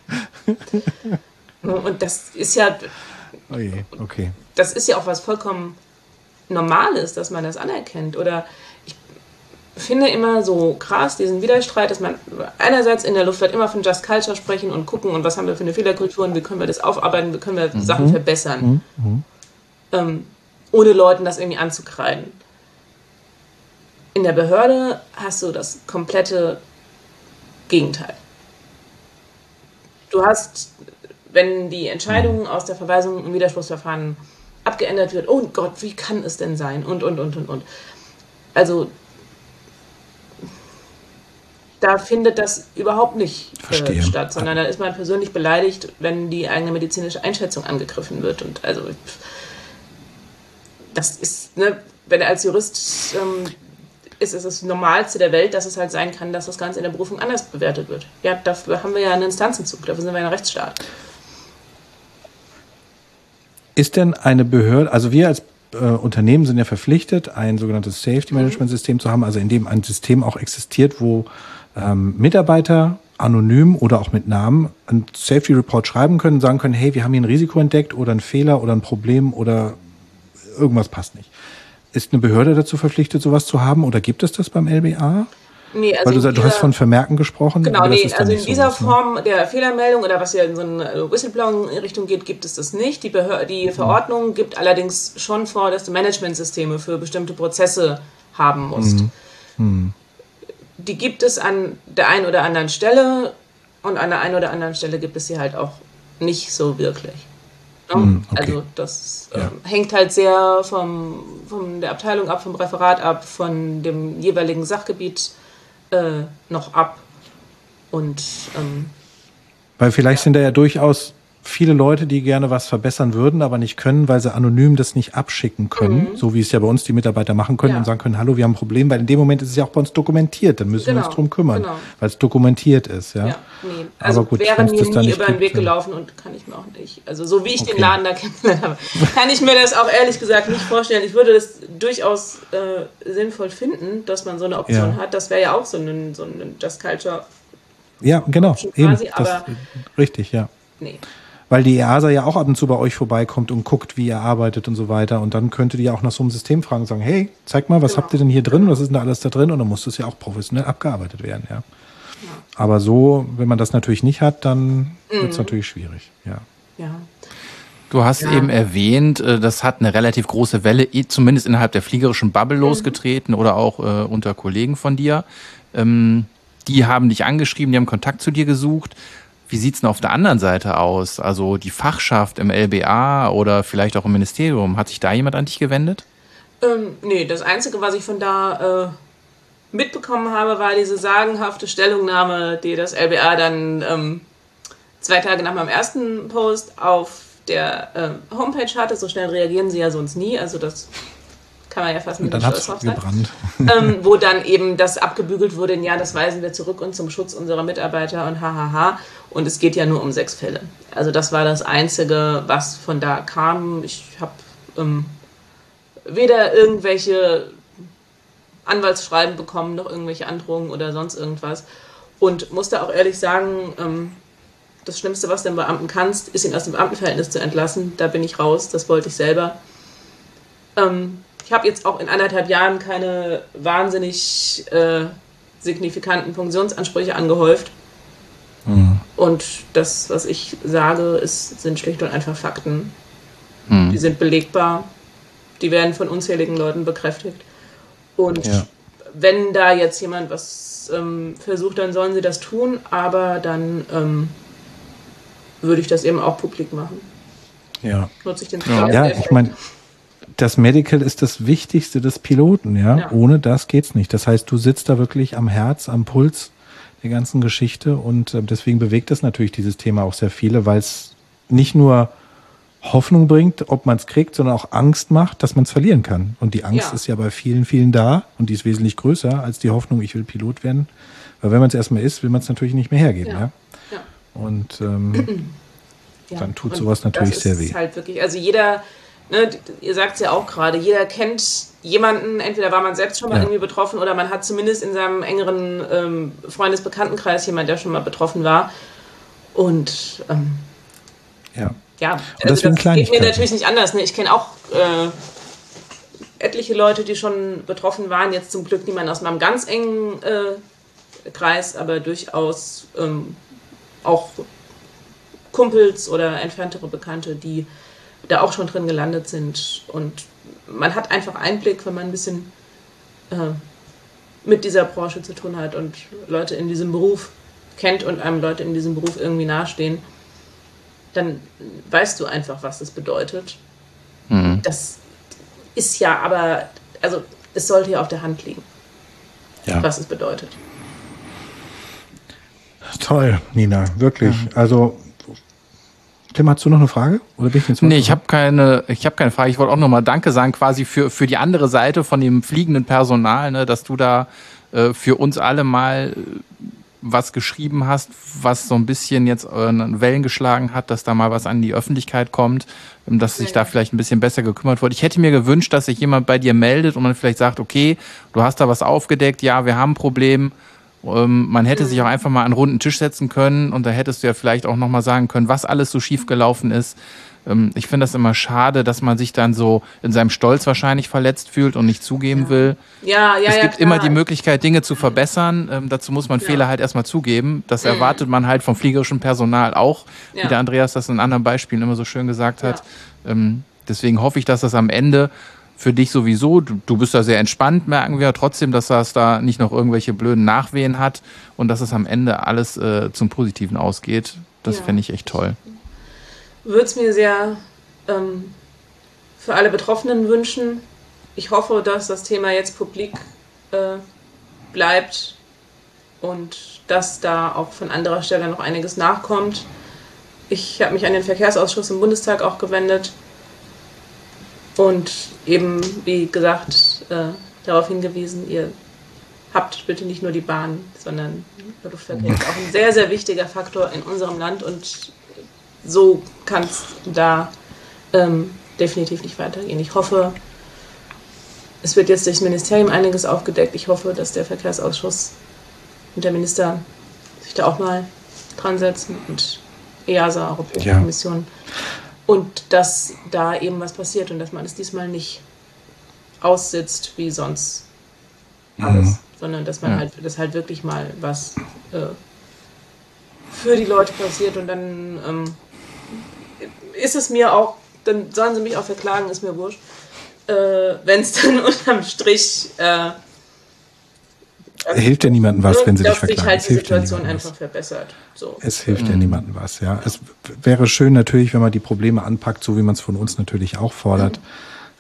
Und das ist ja... Oh je, okay. Das ist ja auch was vollkommen Normales, dass man das anerkennt. Oder ich finde immer so krass diesen Widerstreit, dass man einerseits in der Luftfahrt immer von Just Culture sprechen und gucken, und was haben wir für eine Fehlerkultur und wie können wir das aufarbeiten, wie können wir mhm. Sachen verbessern, mhm. ähm, ohne Leuten das irgendwie anzukreiden. In der Behörde hast du das komplette Gegenteil. Du hast, wenn die Entscheidung aus der Verweisung im Widerspruchsverfahren abgeändert wird, oh Gott, wie kann es denn sein? Und, und, und, und, und. Also, da findet das überhaupt nicht äh, statt, sondern da ist man persönlich beleidigt, wenn die eigene medizinische Einschätzung angegriffen wird. Und also, das ist, ne, wenn er als Jurist ähm, ist, ist es das Normalste der Welt, dass es halt sein kann, dass das Ganze in der Berufung anders bewertet wird. Ja, dafür haben wir ja einen Instanzenzug, dafür sind wir ein Rechtsstaat. Ist denn eine Behörde, also wir als äh, Unternehmen sind ja verpflichtet, ein sogenanntes Safety-Management-System zu haben, also in dem ein System auch existiert, wo ähm, Mitarbeiter anonym oder auch mit Namen einen Safety-Report schreiben können, sagen können, hey, wir haben hier ein Risiko entdeckt oder einen Fehler oder ein Problem oder irgendwas passt nicht. Ist eine Behörde dazu verpflichtet, sowas zu haben oder gibt es das beim L B A? Nee, also Weil du, sagst, du hast von Vermerken gesprochen. Genau, nee, also in dieser sowas, Form ne? der Fehlermeldung oder was ja in so eine Whistleblowing-Richtung geht, gibt es das nicht. Die, Behör- die Verordnung gibt allerdings schon vor, dass du Managementsysteme für bestimmte Prozesse haben musst. Mhm. Mhm. Die gibt es an der einen oder anderen Stelle und an der einen oder anderen Stelle gibt es sie halt auch nicht so wirklich. Ne? Mhm, okay. Also das äh, ja. hängt halt sehr vom, von der Abteilung ab, vom Referat ab, von dem jeweiligen Sachgebiet Äh, noch ab und ähm, weil vielleicht ja. sind da ja durchaus viele Leute, die gerne was verbessern würden, aber nicht können, weil sie anonym das nicht abschicken können, mhm. so wie es ja bei uns die Mitarbeiter machen können ja. und sagen können, hallo, wir haben ein Problem, weil in dem Moment ist es ja auch bei uns dokumentiert, dann müssen genau. wir uns drum kümmern, genau. weil es dokumentiert ist. Ja, ja nee. Also aber gut, wäre mir nie über den Weg gelaufen und kann ich mir auch nicht, also so wie ich okay. den Laden da kennengelernt habe, kann ich mir das auch ehrlich gesagt nicht vorstellen. Ich würde das durchaus äh, sinnvoll finden, dass man so eine Option ja. hat. Das wäre ja auch so ein, so ein Just Culture ja, genau, eben, quasi, das, aber richtig, ja. Nee. Weil die E A S A ja auch ab und zu bei euch vorbeikommt und guckt, wie ihr arbeitet und so weiter. Und dann könnte die ja auch nach so einem System fragen und sagen, hey, zeig mal, was genau. habt ihr denn hier drin? Was ist denn da alles da drin? Und dann muss das ja auch professionell abgearbeitet werden, ja. ja. Aber so, wenn man das natürlich nicht hat, dann mhm. wird es natürlich schwierig, ja. Ja. Du hast ja. eben erwähnt, das hat eine relativ große Welle, zumindest innerhalb der fliegerischen Bubble mhm. losgetreten oder auch äh, unter Kollegen von dir. Ähm, die haben dich angeschrieben, die haben Kontakt zu dir gesucht. Wie sieht's denn auf der anderen Seite aus? Also die Fachschaft im L B A oder vielleicht auch im Ministerium, hat sich da jemand an dich gewendet? Ähm, nee, das Einzige, was ich von da äh, mitbekommen habe, war diese sagenhafte Stellungnahme, die das L B R dann ähm, zwei Tage nach meinem ersten Post auf der ähm, Homepage hatte. So schnell reagieren sie ja sonst nie, also das kann man ja fast mit dann dem hat's Stolz drauf gebrannt. ähm, wo dann eben das abgebügelt wurde, ja, das weisen wir zurück und zum Schutz unserer Mitarbeiter und hahaha. Und es geht ja nur um sechs Fälle. Also das war das Einzige, was von da kam. Ich habe ähm, weder irgendwelche Anwaltsschreiben bekommen, noch irgendwelche Androhungen oder sonst irgendwas. Und musste auch ehrlich sagen, ähm, das Schlimmste, was du dem Beamten kannst, ist ihn aus dem Beamtenverhältnis zu entlassen. Da bin ich raus, das wollte ich selber. Ähm, ich habe jetzt auch in anderthalb Jahren keine wahnsinnig äh, signifikanten Pensionsansprüche angehäuft. Mhm. Und das, was ich sage, ist, sind schlicht und einfach Fakten. Mhm. Die sind belegbar. Die werden von unzähligen Leuten bekräftigt. Und ja. wenn da jetzt jemand was ähm, versucht, dann sollen sie das tun. Aber dann ähm, würde ich das eben auch publik machen. Ja. Nutze ich den Ja, ja ich meine, das Medical ist das Wichtigste des Piloten, ja. ja. Ohne das geht's nicht. Das heißt, du sitzt da wirklich am Herz, am Puls der ganzen Geschichte und äh, deswegen bewegt es natürlich dieses Thema auch sehr viele, weil es nicht nur Hoffnung bringt, ob man es kriegt, sondern auch Angst macht, dass man es verlieren kann. Und die Angst ja. ist ja bei vielen, vielen da und die ist wesentlich größer als die Hoffnung, ich will Pilot werden. Weil wenn man es erstmal ist, will man es natürlich nicht mehr hergeben, ja. ja? ja. Und ähm, ja. dann tut und sowas natürlich sehr weh. Das ist halt wirklich, also jeder, ne, ihr sagt es ja auch gerade, jeder kennt jemanden, entweder war man selbst schon mal ja. irgendwie betroffen oder man hat zumindest in seinem engeren ähm, Freundesbekanntenkreis jemanden, der schon mal betroffen war. Und ähm, ja. Ja, und also das geht mir natürlich nicht anders. Ne? Ich kenne auch äh, etliche Leute, die schon betroffen waren. Jetzt zum Glück niemand aus meinem ganz engen äh, Kreis, aber durchaus ähm, auch Kumpels oder entferntere Bekannte, die da auch schon drin gelandet sind. Und man hat einfach Einblick, wenn man ein bisschen äh, mit dieser Branche zu tun hat und Leute in diesem Beruf kennt und einem Leute in diesem Beruf irgendwie nahestehen. Dann weißt du einfach, was das bedeutet. Mhm. Das ist ja aber, also es sollte ja auf der Hand liegen, ja. was es bedeutet. Toll, Nina, wirklich. Ja. Also, Tim, hast du noch eine Frage? Oder bin ich jetzt nee, ich habe keine, ich habe keine Frage. Ich wollte auch nochmal Danke sagen, quasi für, für die andere Seite von dem fliegenden Personal, ne, dass du da äh, für uns alle mal was geschrieben hast, was so ein bisschen jetzt Wellen geschlagen hat, dass da mal was an die Öffentlichkeit kommt, dass sich da vielleicht ein bisschen besser gekümmert wurde. Ich hätte mir gewünscht, dass sich jemand bei dir meldet und man vielleicht sagt, okay, du hast da was aufgedeckt, ja, wir haben ein Problem. Man hätte sich auch einfach mal an einen runden Tisch setzen können und da hättest du ja vielleicht auch nochmal sagen können, was alles so schief gelaufen ist. Ich finde das immer schade, dass man sich dann so in seinem Stolz wahrscheinlich verletzt fühlt und nicht zugeben ja. will. Ja, ja, es ja, gibt klar. immer die Möglichkeit, Dinge zu verbessern. Ähm, dazu muss man ja. Fehler halt erstmal zugeben. Das mhm. erwartet man halt vom fliegerischen Personal auch, ja. wie der Andreas das in anderen Beispielen immer so schön gesagt hat. Ja. Ähm, deswegen hoffe ich, dass das am Ende für dich sowieso, du, du bist da sehr entspannt, merken wir trotzdem, dass das da nicht noch irgendwelche blöden Nachwehen hat und dass es am Ende alles äh, zum Positiven ausgeht. Das ja. fände ich echt toll. Würde es mir sehr ähm, für alle Betroffenen wünschen. Ich hoffe, dass das Thema jetzt publik äh, bleibt und dass da auch von anderer Stelle noch einiges nachkommt. Ich habe mich an den Verkehrsausschuss im Bundestag auch gewendet und eben, wie gesagt, äh, darauf hingewiesen, ihr habt bitte nicht nur die Bahn, sondern der Luftverkehr ist auch ein sehr, sehr wichtiger Faktor in unserem Land und so kann es da ähm, definitiv nicht weitergehen. Ich hoffe, es wird jetzt durchs Ministerium einiges aufgedeckt. Ich hoffe, dass der Verkehrsausschuss und der Minister sich da auch mal dran setzen und E A S A, Europäische ja. Kommission, und dass da eben was passiert und dass man es diesmal nicht aussitzt wie sonst alles, mhm. sondern dass man ja. halt, dass halt wirklich mal was äh, für die Leute passiert und dann ähm, ist es mir auch, dann sollen sie mich auch verklagen, ist mir wurscht, äh, wenn es dann unterm Strich äh, hilft ja niemandem was, wenn sie dich verklagen. Dass sich halt die Situation ja einfach was. verbessert. So. Es hilft mhm. ja niemandem was, ja. Es wäre schön natürlich, wenn man die Probleme anpackt, so wie man es von uns natürlich auch fordert.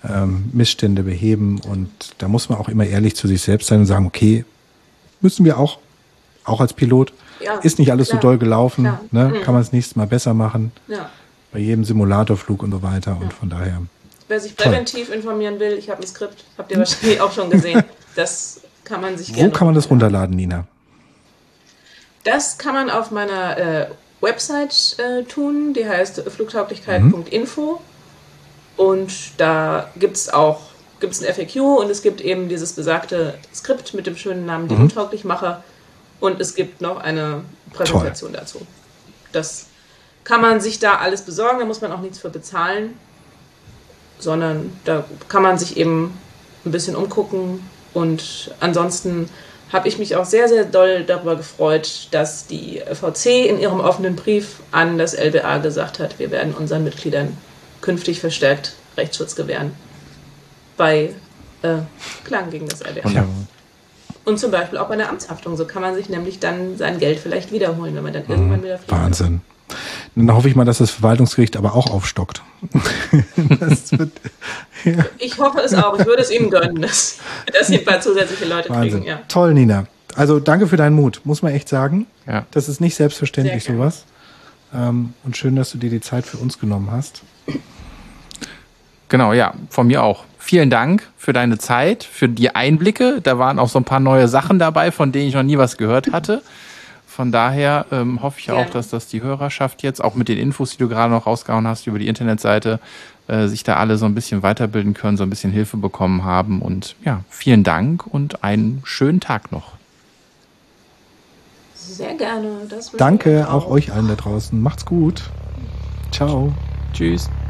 ähm, Missstände beheben. Und da muss man auch immer ehrlich zu sich selbst sein und sagen, okay, müssen wir auch, auch als Pilot, Ja, ist nicht alles klar, so doll gelaufen, klar. ne? Mhm. Kann man es nächstes Mal besser machen, Ja. bei jedem Simulatorflug und so weiter. Und von daher, Wer sich präventiv informieren will, ich habe ein Skript, habt ihr wahrscheinlich auch schon gesehen. Das kann man sich wo gerne kann man das runterladen, Nina? Das kann man auf meiner äh, Website äh, tun, die heißt flugtauglichkeit punkt info. Und da gibt es auch gibt's ein F A Q und es gibt eben dieses besagte Skript mit dem schönen Namen Mhm. Demo-Tauglichmacher und es gibt noch eine Präsentation Toll. dazu. Das kann man sich da alles besorgen, da muss man auch nichts für bezahlen, sondern da kann man sich eben ein bisschen umgucken und ansonsten habe ich mich auch sehr, sehr doll darüber gefreut, dass die V C in ihrem offenen Brief an das L B A gesagt hat, wir werden unseren Mitgliedern künftig verstärkt Rechtsschutz gewähren bei äh, Klagen gegen das L B A. Ja. Und zum Beispiel auch bei der Amtshaftung. So kann man sich nämlich dann sein Geld vielleicht wiederholen, wenn man dann irgendwann wieder fliegt. Wahnsinn. Dann hoffe ich mal, dass das Verwaltungsgericht aber auch aufstockt. Das wird, ja. Ich hoffe es auch. Ich würde es ihnen gönnen, dass, dass sie ein paar zusätzliche Leute Wahnsinn. kriegen. Ja. Toll, Nina. Also danke für deinen Mut, muss man echt sagen. Ja. Das ist nicht selbstverständlich, Sehr gerne. sowas. Ähm, und schön, dass du dir die Zeit für uns genommen hast. Genau, ja, von mir auch. Vielen Dank für deine Zeit, für die Einblicke. Da waren auch so ein paar neue Sachen dabei, von denen ich noch nie was gehört hatte. Von daher ähm, hoffe ich Gerne. auch, dass das die Hörerschaft jetzt, auch mit den Infos, die du gerade noch rausgehauen hast über die Internetseite, äh, sich da alle so ein bisschen weiterbilden können, so ein bisschen Hilfe bekommen haben. Und ja, vielen Dank und einen schönen Tag noch. Sehr gerne. Das wünsche ich Danke euch auch euch allen da draußen. Macht's gut. Ciao. Tschüss.